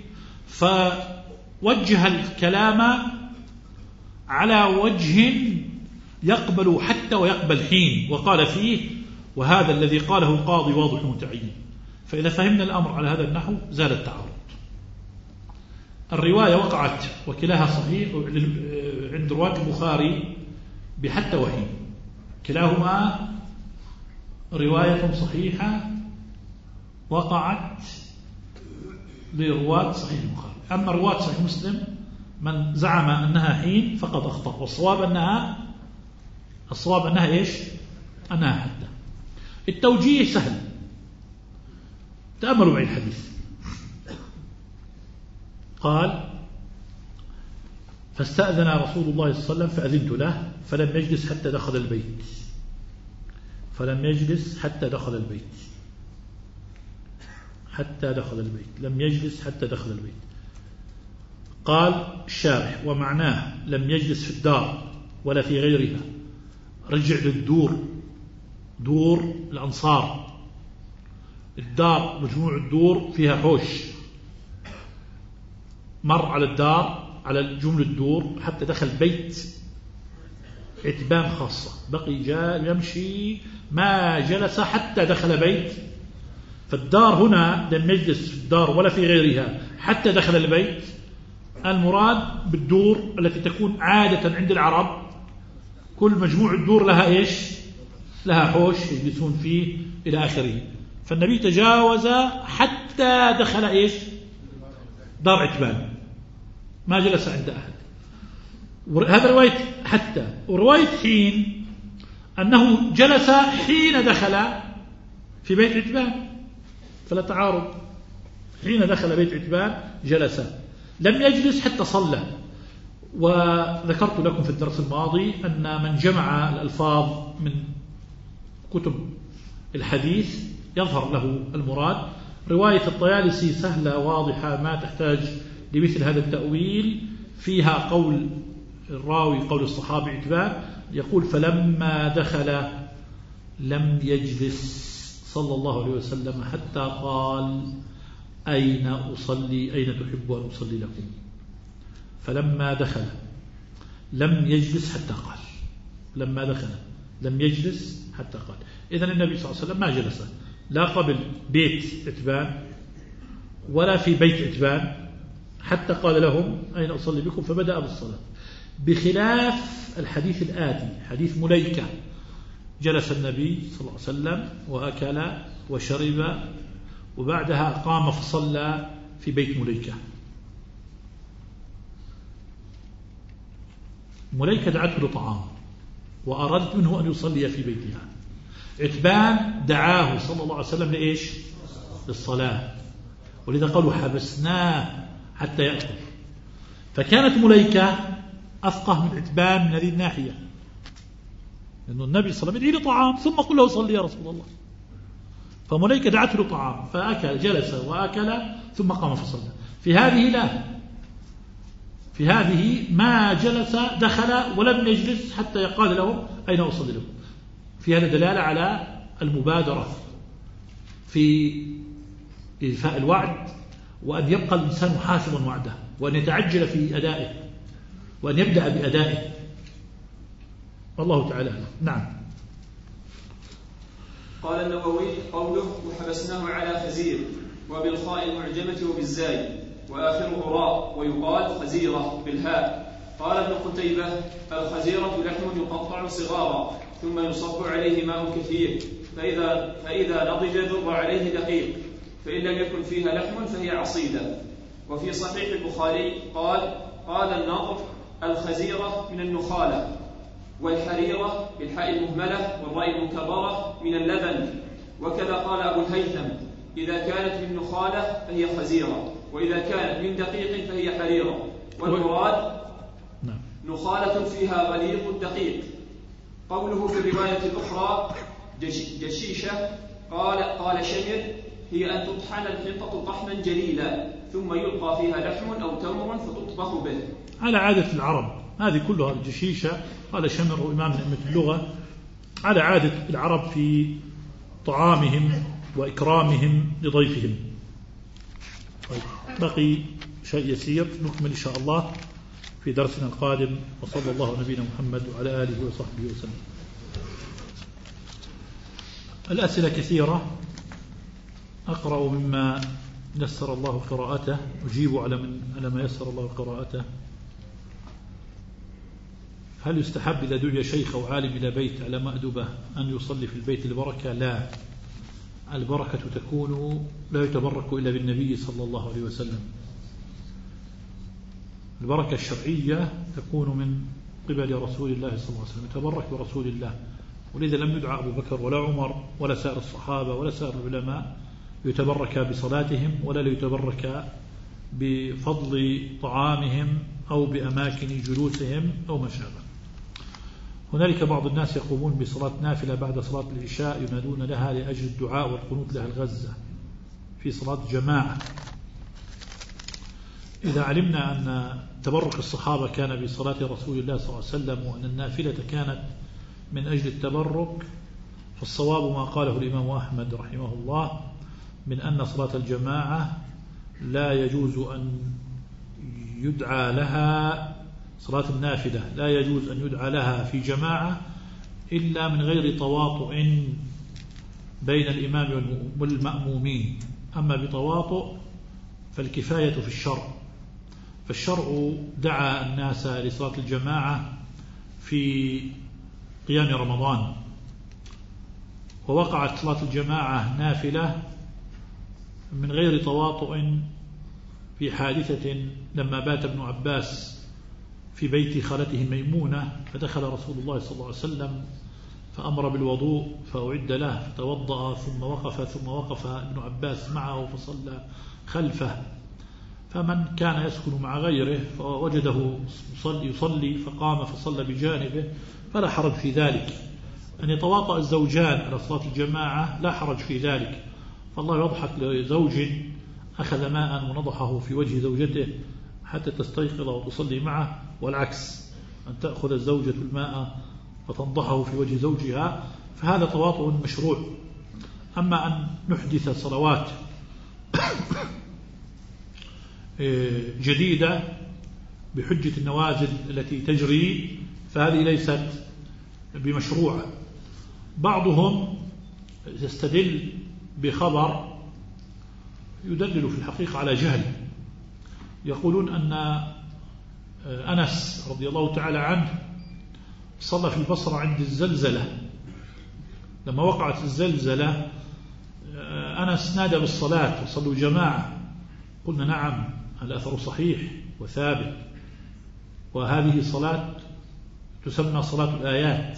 فوجه الكلام على وجه يقبل حتى ويقبل حين، وقال فيه وهذا الذي قاله القاضي واضح متعين. فإذا فهمنا الأمر على هذا النحو زال التعارض. الرواية وقعت وكلاها صحيح عند رواة البخاري بحتى وحين، كلاهما رواية صحيحة وقعت لرواة صحيح البخاري. أما رواة صحيح مسلم من زعم أنها حين فقد أخطأ، والصواب أنها الصواب أنها إيش؟ أنها حتى. التوجيه سهل، تأملوا معي الحديث. قال فاستأذن رسول الله صلى الله عليه وسلم فأذنت له فلم يجلس حتى دخل البيت فلم يجلس حتى دخل البيت حتى دخل البيت لم يجلس حتى دخل البيت. قال الشارح ومعناه لم يجلس في الدار ولا في غيرها، رجع للدور، دور الأنصار. الدار مجموع الدور فيها حوش، مر على الدار على جمل الدور حتى دخل بيت عتبان خاصة، بقي جاء يمشي ما جلس حتى دخل بيت. فالدار هنا لم يجلس في الدار ولا في غيرها حتى دخل البيت. المراد بالدور التي تكون عادة عند العرب كل مجموع الدور لها إيش؟ لها حوش يجلسون فيه إلى آخره. فالنبي تجاوز حتى دخل إيش؟ دار عتبان، ما جلس عند أحد. هذا رواية حتى. ورواية حين أنه جلس حين دخل في بيت عتبان، فلا تعارض. حين دخل بيت عتبان جلس، لم يجلس حتى صلى. وذكرت لكم في الدرس الماضي أن من جمع الألفاظ من كتب الحديث يظهر له المراد. رواية الطيالسي سهلة واضحة ما تحتاج لمثل هذا التأويل. فيها قول الراوي قول الصحابي عتبان يقول فلما دخل لم يجلس صلى الله عليه وسلم حتى قال أين أصلي أين تحب أن أصلي لكم. فلما دخل لم يجلس حتى قال، لما دخل لم يجلس حتى قال. إذن النبي صلى الله عليه وسلم ما جلس لا قبل بيت عتبان ولا في بيت عتبان حتى قال لهم أين أصلي بكم فبدأ بالصلاة، بخلاف الحديث الآتي حديث مليكة. جلس النبي صلى الله عليه وسلم وأكل وشرب وبعدها قام فصلى في بيت مليكة. مليكة دعته لطعام وأرادت منه أن يصلي في بيتها. عتبان دعاه صلى الله عليه وسلم لإيش؟ للصلاة، ولذا قالوا حبسناه حتى يأكل. فكانت مليكة أفقه من عتبان من هذه الناحية، لأنه النبي صلى الله عليه وسلم يدعي له طعام ثم قل له صلي يا رسول الله. فمليكة دعت له طعام فأكل، جلس وأكل ثم قام فصلى. في هذه لا، في هذه ما جلس، دخل ولم يجلس حتى يقال له أين أصلي له. في هذا دلالة على المبادرة في إيفاء الوعد، وأن يبقى الإنسان حافظا وعده، وأن يتعجل في أدائه، وأن يبدأ بأدائه. والله تعالى نعم. قال النووي قوله وحبسناه على خزير وبالخاء المعجمة وبالزاي وآخره راء، ويقال خزيرة بالهاء. قال ابن قتيبة الخزيرة لحم يقطع صغارا ثم يصب عليه ماء كثير، فإذا, فإذا نضج ذب عليه دقيق، فإن لم يكن فيها لحم فهي عصيدة. وفي صحيح البخاري قال قال الناطق الخزيرة من النخالة، والحريرة بالحاء المهملة والراء المكررة من اللبن. وكذا قال أبو الهيثم إذا كانت من نخالة فهي خزيرة، وإذا كانت من دقيق فهي حريرة. والمراد نخالة فيها غليظ الدقيق. قوله في الرواية الأخرى جشيشة قال قال شمر هي أن تطحن الحنطة طحنا جليلا ثم يلقى فيها لحم أو تمر فتطبخ به على عادة العرب. هذه كلها الجشيشة قال شمر إمام من اللغة، على عادة العرب في طعامهم وإكرامهم لضيفهم. طيب بقي شيء يسير نكمل إن شاء الله في درسنا القادم، وصلى الله على نبينا محمد وعلى آله وصحبه وسلم. الأسئلة كثيرة، أقرأ مما يسر الله قراءته، أجيب على من على ما يسر الله قراءته. هل يستحب إذا دعي شيخ أو عالم إلى بيت على مأدبة أن يصلي في البيت البركة؟ لا، البركة تكون لا يتبرك إلا بالنبي صلى الله عليه وسلم. البركة الشرعية تكون من قبل رسول الله صلى الله عليه وسلم، يتبرك برسول الله. ولذا لم يدعى أبو بكر ولا عمر ولا سائر الصحابة ولا سائر العلماء يتبرك بصلاتهم، ولا ليتبرك بفضل طعامهم أو بأماكن جلوسهم أو ما شابه. هنالك بعض الناس يقومون بصلاة نافلة بعد صلاة العشاء ينادون لها لأجل الدعاء والقنوت لها الغزة في صلاة جماعة. إذا علمنا أن تبرك الصحابة كان بصلاة رسول الله صلى الله عليه وسلم، وأن النافلة كانت من أجل التبرك، فالصواب ما قاله الإمام أحمد رحمه الله من أن صلاة الجماعة لا يجوز أن يدعى لها، صلاة النافلة لا يجوز أن يدعى لها في جماعة إلا من غير تواطؤ بين الإمام والمأمومين. أما بتواطؤ فالكفاية في الشرع، فالشرع دعا الناس لصلاة الجماعة في قيام رمضان، ووقعت صلاة الجماعة نافلة من غير تواطؤ في حادثة لما بات ابن عباس في بيت خالته ميمونة، فدخل رسول الله صلى الله عليه وسلم فأمر بالوضوء فأعد له فتوضأ ثم وقف ثم وقف ابن عباس معه فصلى خلفه. فمن كان يسكن مع غيره فوجده يصلي فقام فصلى بجانبه فلا حرج في ذلك. أن يتواطأ الزوجان على صلاة الجماعة لا حرج في ذلك، فالله يضحك لزوج أخذ ماء ونضحه في وجه زوجته حتى تستيقظ وتصلي معه، والعكس أن تأخذ الزوجة الماء فتنضحه في وجه زوجها، فهذا تواطؤ مشروع. أما أن نحدث صلوات جديدة بحجة النوازل التي تجري فهذه ليست بمشروعة. بعضهم يستدل بخبر يدلل في الحقيقة على جهل، يقولون أن أنس رضي الله تعالى عنه صلى في البصرة عند الزلزلة، لما وقعت الزلزلة أنس نادى بالصلاة وصلوا جماعة. قلنا نعم، الأثر صحيح وثابت، وهذه صلاة تسمى صلاة الآيات،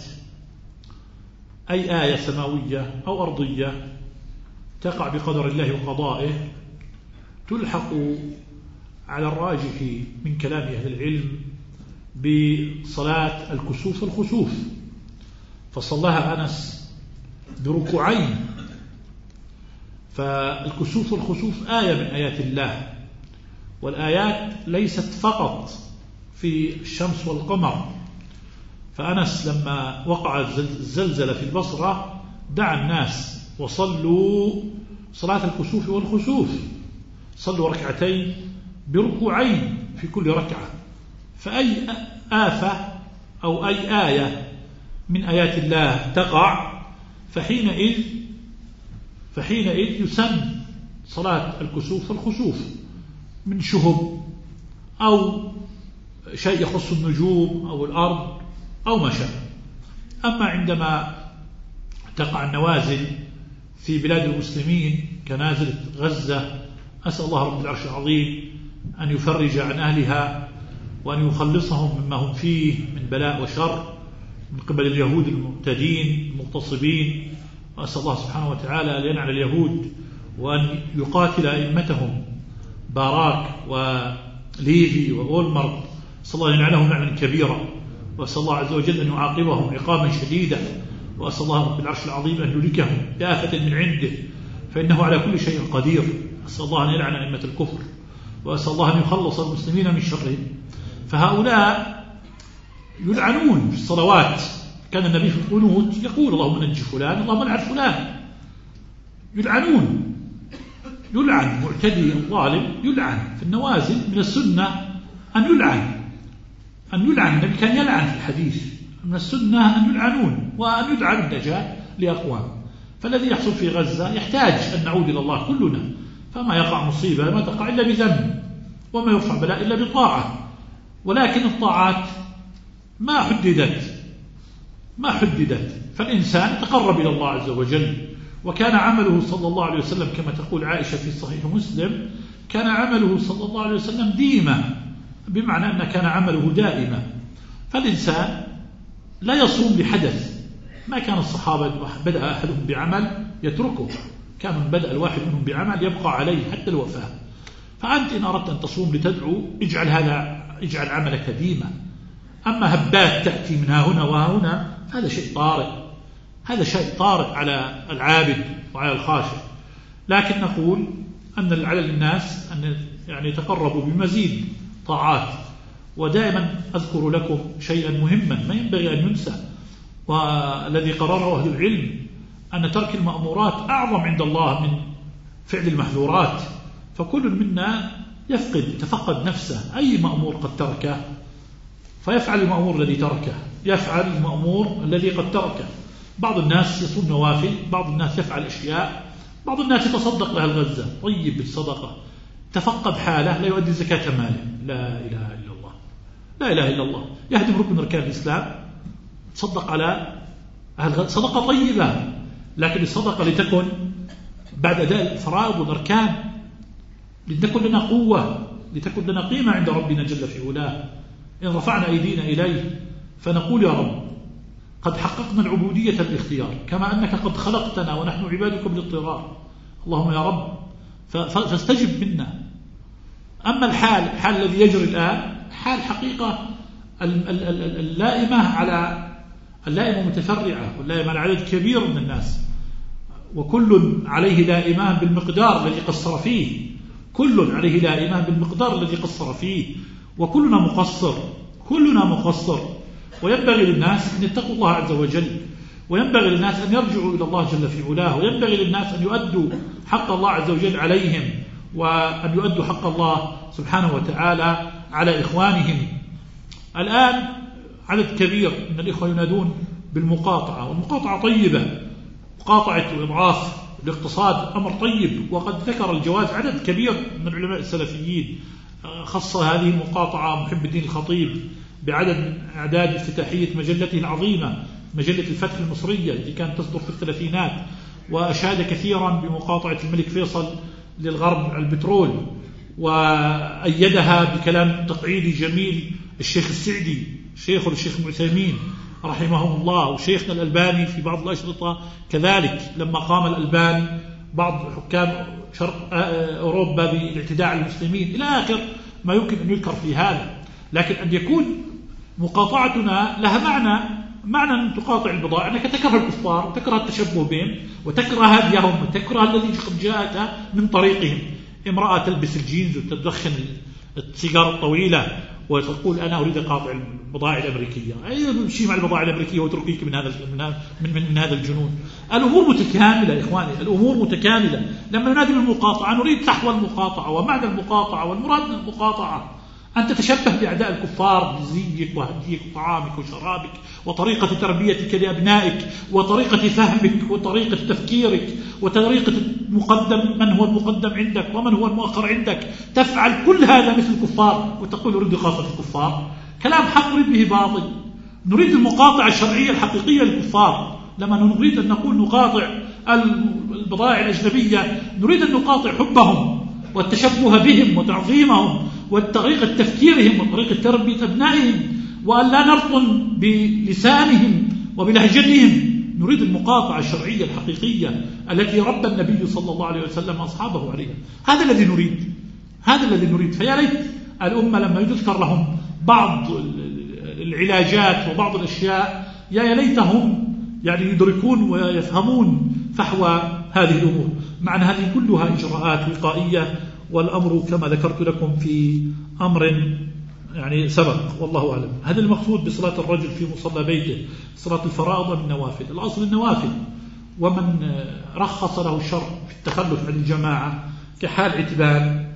أي آية سماوية أو أرضية تقع بقدر الله وقضائه تلحق على الراجح من كلام أهل العلم بصلاة الكسوف الخسوف. فصلاها أنس بركوعين. فالكسوف والخسوف آية من آيات الله، والآيات ليست فقط في الشمس والقمر. فأنس لما وقعت الزلزلة في البصرة دعا الناس وصلوا صلاة الكسوف والخسوف، صلوا ركعتين بركوعين في كل ركعة. فأي آفة أو أي آية من آيات الله تقع فحينئذ فحينئذ يسن صلاة الكسوف والخسوف من شهب أو شيء يخص النجوم أو الأرض أو ما شابه. أما عندما تقع النوازل في بلاد المسلمين كنازلة غزة، أسأل الله رب العرش العظيم أن يفرج عن أهلها وأن يخلصهم مما هم فيه من بلاء وشر من قبل اليهود المعتدين المغتصبين. وأسأل الله سبحانه وتعالى أن ينعل اليهود وأن يقاتل أئمتهم باراك وليفي وأولمرت، أسأل الله أن ينعلهم نعما كبيرا، وأسأل الله عز وجل أن يعاقبهم عقابا شديدا، وأسأل الله رب العرش العظيم أن يهلكهم بآفة من عنده فإنه على كل شيء قدير. أسأل الله أن يلعن أئمة الكفر، وأسأل الله أن يخلص المسلمين من شرهم. فهؤلاء يلعنون في الصلوات. كان النبي في القنوت يقول اللهم نجي فلان اللهم لعن فلان. يلعنون، يلعن معتدي الظالم، يلعن في النوازل. من السنة أن يلعن أن يلعن النبي كان يلعن في الحديث. من السنة أن يلعنون وأن يدعى بالنجاة لأقوام. فالذي يحصل في غزة يحتاج أن نعود إلى الله كلنا. فما يقع مصيبة ما تقع إلا بذنب، وما يرفع بلاء إلا بطاعة. ولكن الطاعات ما حددت ما حددت فالإنسان يتقرب إلى الله عز وجل. وكان عمله صلى الله عليه وسلم كما تقول عائشة في صحيح مسلم، كان عمله صلى الله عليه وسلم ديما، بمعنى أن كان عمله دائما. فالإنسان لا يصوم لحدث. ما كان الصحابة بدأ أحدهم بعمل يتركه، كان من بدأ الواحد منهم بعمل يبقى عليه حتى الوفاة. فأنت إن أردت أن تصوم لتدعو اجعل هذا اجعل عملك ديما. أما هبات تأتي من ها هنا وها هنا هذا شيء طارئ، هذا شيء طارئ على العابد وعلى الخاشع. لكن نقول أن على الناس أن يعني يتقربوا بمزيد طاعات. ودائما أذكر لكم شيئا مهما ما ينبغي أن ينسى، والذي قرره أهل العلم أن ترك المأمورات أعظم عند الله من فعل المحظورات. فكل منا يفقد يتفقد نفسه. أي مأمور قد تركه فيفعل المأمور الذي تركه، يفعل المأمور الذي قد تركه. بعض الناس يصوم نوافل، بعض الناس يفعل أشياء، بعض الناس يتصدق لها الغزة طيب بالصدقة، تفقد حاله لا يؤدي زكاة ماله. لا إله إلا الله، لا إله إلا الله. يهدم ركن أركان الإسلام، تصدق على أهل صدقة طيبة، لكن الصدقة لتكن بعد أداء الفرائض والأركان، لتكن لنا قوة، لتكن لنا قيمة عند ربنا جل في علاه. إن رفعنا أيدينا إليه فنقول يا رب قد حققنا العبودية بالاختيار، كما أنك قد خلقتنا ونحن عبادك بالاضطرار. اللهم يا رب فاستجب منا. أما الحال الحال الذي يجري الآن حال حقيقة اللائمة على اللائمة متفرعة، واللائمة على عدد كبير من الناس، وكل عليه لائمان بالمقدار الذي قصر فيه، كل عليه لائمان بالمقدار الذي قصر فيه، وكلنا مقصر، كلنا مقصر. وينبغي للناس أن يتقوا الله عز وجل، وينبغي للناس أن يرجعوا إلى الله جل في علاه، وينبغي للناس أن يؤدوا حق الله عز وجل عليهم، وأن يؤدوا حق الله سبحانه وتعالى على إخوانهم. الآن عدد كبير من الإخوة ينادون بالمقاطعة، والمقاطعة طيبة، مقاطعة وإضعاف الاقتصاد أمر طيب، وقد ذكر الجواز عدد كبير من العلماء السلفيين خص هذه المقاطعة محب الدين الخطيب بعدد أعداد افتتاحية مجلته العظيمة مجلة الفتح المصرية التي كانت تصدر في الثلاثينات، وأشاد كثيرا بمقاطعة الملك فيصل للغرب البترول، وأيدها بكلام تقعيدي جميل الشيخ السعدي شيخ الشيخ عثيمين رحمه الله، وشيخنا الألباني في بعض الأشرطة كذلك لما قام الألباني بعض حكام شرق أوروبا بالاعتداء على المسلمين إلى آخر ما يمكن أن يذكر في هذا. لكن أن يكون مقاطعتنا لها معنى معنى أن تقاطع البضائع أنك تكره الكفار وتكره التشبه بهم وتكره هديهم وتكره الذي قد جاءك من طريقهم. امرأة تلبس الجينز وتدخن السيجارة الطويلة وتقول أنا أريد أقاطع البضائع الأمريكية، أي شيء مع البضائع الأمريكية وتركيك من هذا من من, من هذا الجنون. الأمور متكاملة يا إخواني، الأمور متكاملة. لما ننادي بالمقاطعة نريد تحوى المقاطعة ومعنى المقاطعة والمراد من المقاطعة أن تتشبه بأعداء الكفار بزيك وهديك وطعامك وشرابك وطريقة تربيتك لأبنائك وطريقة فهمك وطريقة تفكيرك وطريقة المقدم، من هو المقدم عندك ومن هو المؤخر عندك. تفعل كل هذا مثل الكفار وتقول أريد إقاطع الكفار. كلام حق نريد به باطل. نريد المقاطعة الشرعية الحقيقية للكفار. لما نريد أن نقول نقاطع البضائع الأجنبية نريد أن نقاطع حبهم والتشبه بهم وتعظيمهم وطريقة تفكيرهم وطريقة تربية أبنائهم، وأن لا نرطن بلسانهم وبلهجتهم. نريد المقاطعة الشرعية الحقيقية التي ربى النبي صلى الله عليه وسلم أصحابه عليها. هذا الذي نريد، هذا الذي نريد. فيا ليت الأمة لما يذكر لهم بعض العلاجات وبعض الأشياء يا ليتهم يعني يدركون ويفهمون فحوى هذه الأمور. مع أن هذه كلها إجراءات وقائية، والأمر كما ذكرت لكم في أمر يعني سبق والله أعلم. هذا المقصود بصلاة الرجل في مصلى بيته، صلاة الفرائض من النوافل. الأصل النوافل، ومن رخص له الشرع في التخلف عن الجماعة كحال عتبان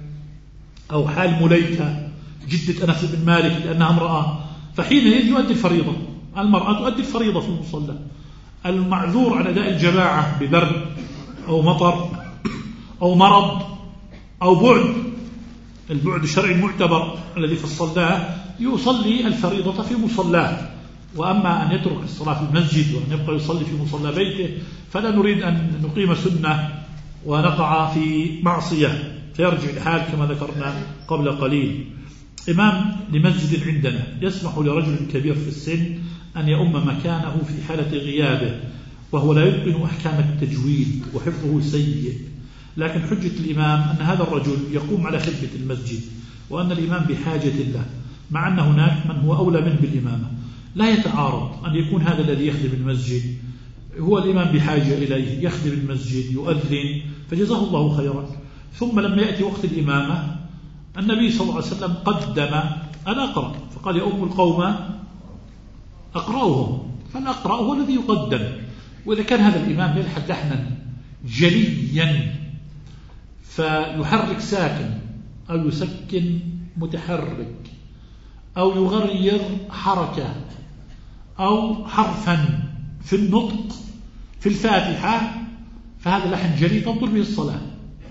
أو حال مليكة جدة أنس بن مالك لأنها امرأة، فحينئذ يؤدي الفريضة. المرأة تؤدي الفريضة في المصلى. المعذور عن أداء الجماعة ببرد أو مطر أو مرض أو بعد، البعد الشرعي المعتبر الذي فصلناه، يصلي الفريضة في مصلاه. وأما أن يترك الصلاة في المسجد وأن يبقى يصلي في مصلى بيته فلا نريد أن نقيم سنة ونقع في معصية فيرجع الحال كما ذكرنا قبل قليل. إمام لمسجد عندنا يسمح لرجل كبير في السن أن يؤم مكانه في حالة غيابه وهو لا يتقن أحكام التجويد وحفظه سيء، لكن حجة الإمام أن هذا الرجل يقوم على خدمة المسجد وأن الإمام بحاجة له، مع أن هناك من هو أولى منه بالإمامة. لا يتعارض أن يكون هذا الذي يخدم المسجد هو الإمام بحاجة إليه، يخدم المسجد يؤذن فجزاه الله خيرا. ثم لما يأتي وقت الإمامة النبي صلى الله عليه وسلم قدم الأقرأ فقال يا أم القوم أقرأهم، فالأقرأ هو الذي يقدم. وإذا كان هذا الإمام يلحن لحنا جليا فيحرك ساكن أو يسكن متحرك أو يغير حركة أو حرفا في النطق في الفاتحة، فهذا لحن جلي تبطل به الصلاة،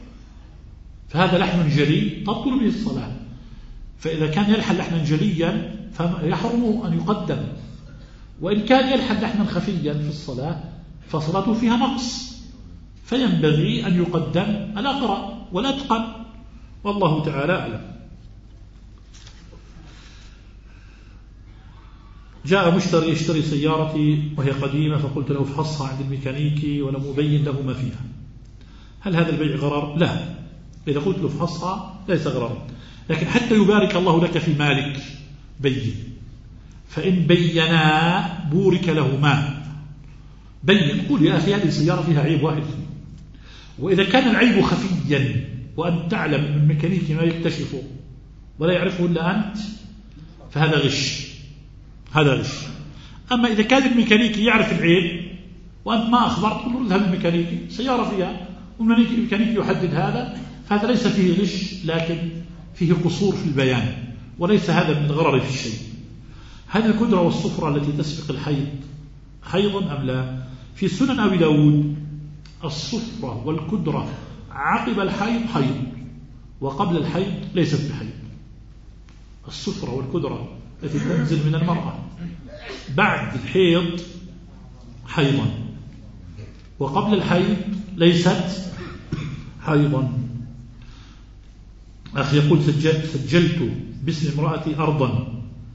فهذا لحن جلي تبطل به الصلاة. فإذا كان يلحن لحنا جليا فيحرم أن يقدم، وإن كان يلحن لحنا خفيا في الصلاة فصلاته فيها نقص، فينبغي أن يقدم الأقرأ والأتقن، والله تعالى أعلم. جاء مشتري يشتري سيارتي وهي قديمة فقلت له افحصها عند الميكانيكي ولم أبين له ما فيها، هل هذا البيع غرر؟ لا، إذا قلت له افحصها ليس غررا، لكن حتى يبارك الله لك في مالك بين، فإن بينا بورك لهما. بين، قول يا أخي هذه السيارة فيها عيب واحد، وإذا كان العيب خفيا وأن تعلم أن الميكانيكي ما يكتشفه ولا يعرفه إلا أنت فهذا غش، هذا غش. أما إذا كان الميكانيكي يعرف العيب وأنت ما أخبرت قل له اذهب الميكانيكي سيارة فيها والميكانيكي يحدد هذا، فهذا ليس فيه غش لكن فيه قصور في البيان، وليس هذا من الغرر في الشيء. هذه الكدرة والصفرة التي تسبق الحيض حيضا أم لا؟ في سنن أبي داود الصفرة والكدرة عقب الحيض حيض، وقبل الحيض ليست بحيض. الصفرة والكدرة التي تنزل من المرأة بعد الحيض حيضا، وقبل الحيض ليست حيضا. أخي يقول سجلت, سجلت باسم امرأتي أرضا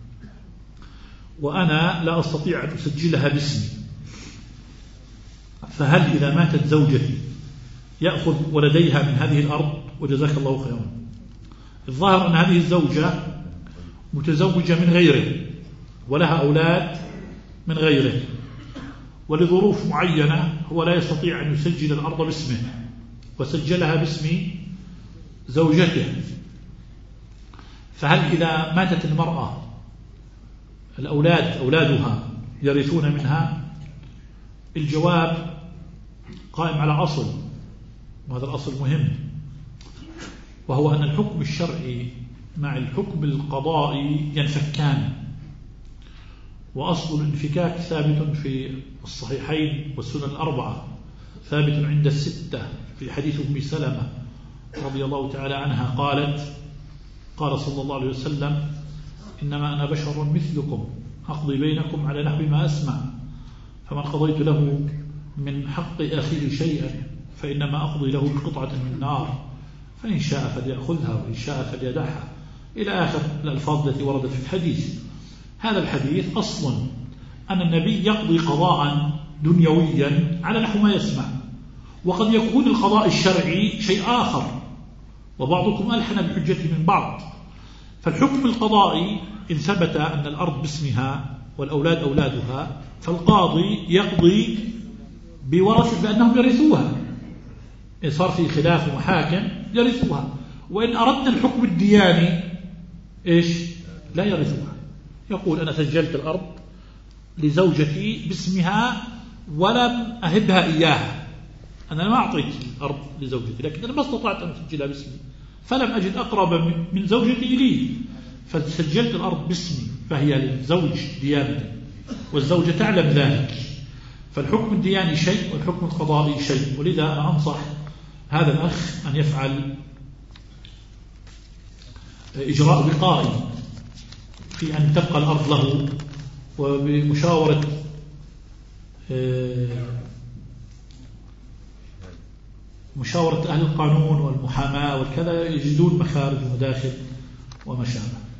وأنا لا أستطيع أن أسجلها باسمي، فهل إذا ماتت زوجتي يأخذ ولديها من هذه الأرض؟ وجزاك الله خيرا. الظاهر أن هذه الزوجة متزوجة من غيره ولها أولاد من غيره، ولظروف معينة هو لا يستطيع أن يسجل الأرض باسمه وسجلها باسم زوجته، فهل إذا ماتت المرأة الأولاد أولادها يرثون منها؟ الجواب قائم على أصل، وهذا الأصل مهم، وهو أن الحكم الشرعي مع الحكم القضائي ينفكان، وأصل الانفكاك ثابت في الصحيحين والسنن الأربعة، ثابت عند الستة في حديث أم سلمة رضي الله تعالى عنها قالت: قال صلى الله عليه وسلم: إنما أنا بشر مثلكم أقضي بينكم على نحو ما أسمع، فمن قضيت له من حق أخيه شيئا فإنما أقضي له بقطعة من نار، فإن شاء فليأخذها وإن شاء فليدعها، إلى آخر الألفاظ التي وردت في الحديث. هذا الحديث أصل أن النبي يقضي قضاء دنيويا على نحو ما يسمع، وقد يكون القضاء الشرعي شيء آخر، وبعضكم ألحن بحجته من بعض. فالحكم القضائي إن ثبت أن الأرض باسمها والأولاد أولادها، فالقاضي يقضي بورث بأنهم يرثوها، إن صار في خلاف ومحاكم يرثوها، وإن أردنا الحكم الدياني إيش؟ لا يرثوها. يقول: أنا سجلت الأرض لزوجتي باسمها ولم أهبها إياها، أنا ما أعطيت الأرض لزوجتي، لكن أنا ما استطعت أن أسجلها باسمي، فلم أجد أقرب من زوجتي لي، فسجلت الأرض باسمي، فهي للزوج ديانة، والزوجة تعلم ذلك. فالحكم الدياني شيء والحكم القضائي شيء، ولذا أنا أنصح هذا الأخ أن يفعل إجراء وقائي في أن تبقى الأرض له، وبمشاورة مشاورة أهل القانون والمحاماة والكذا يجدون مخارج ومداخل ومشابه.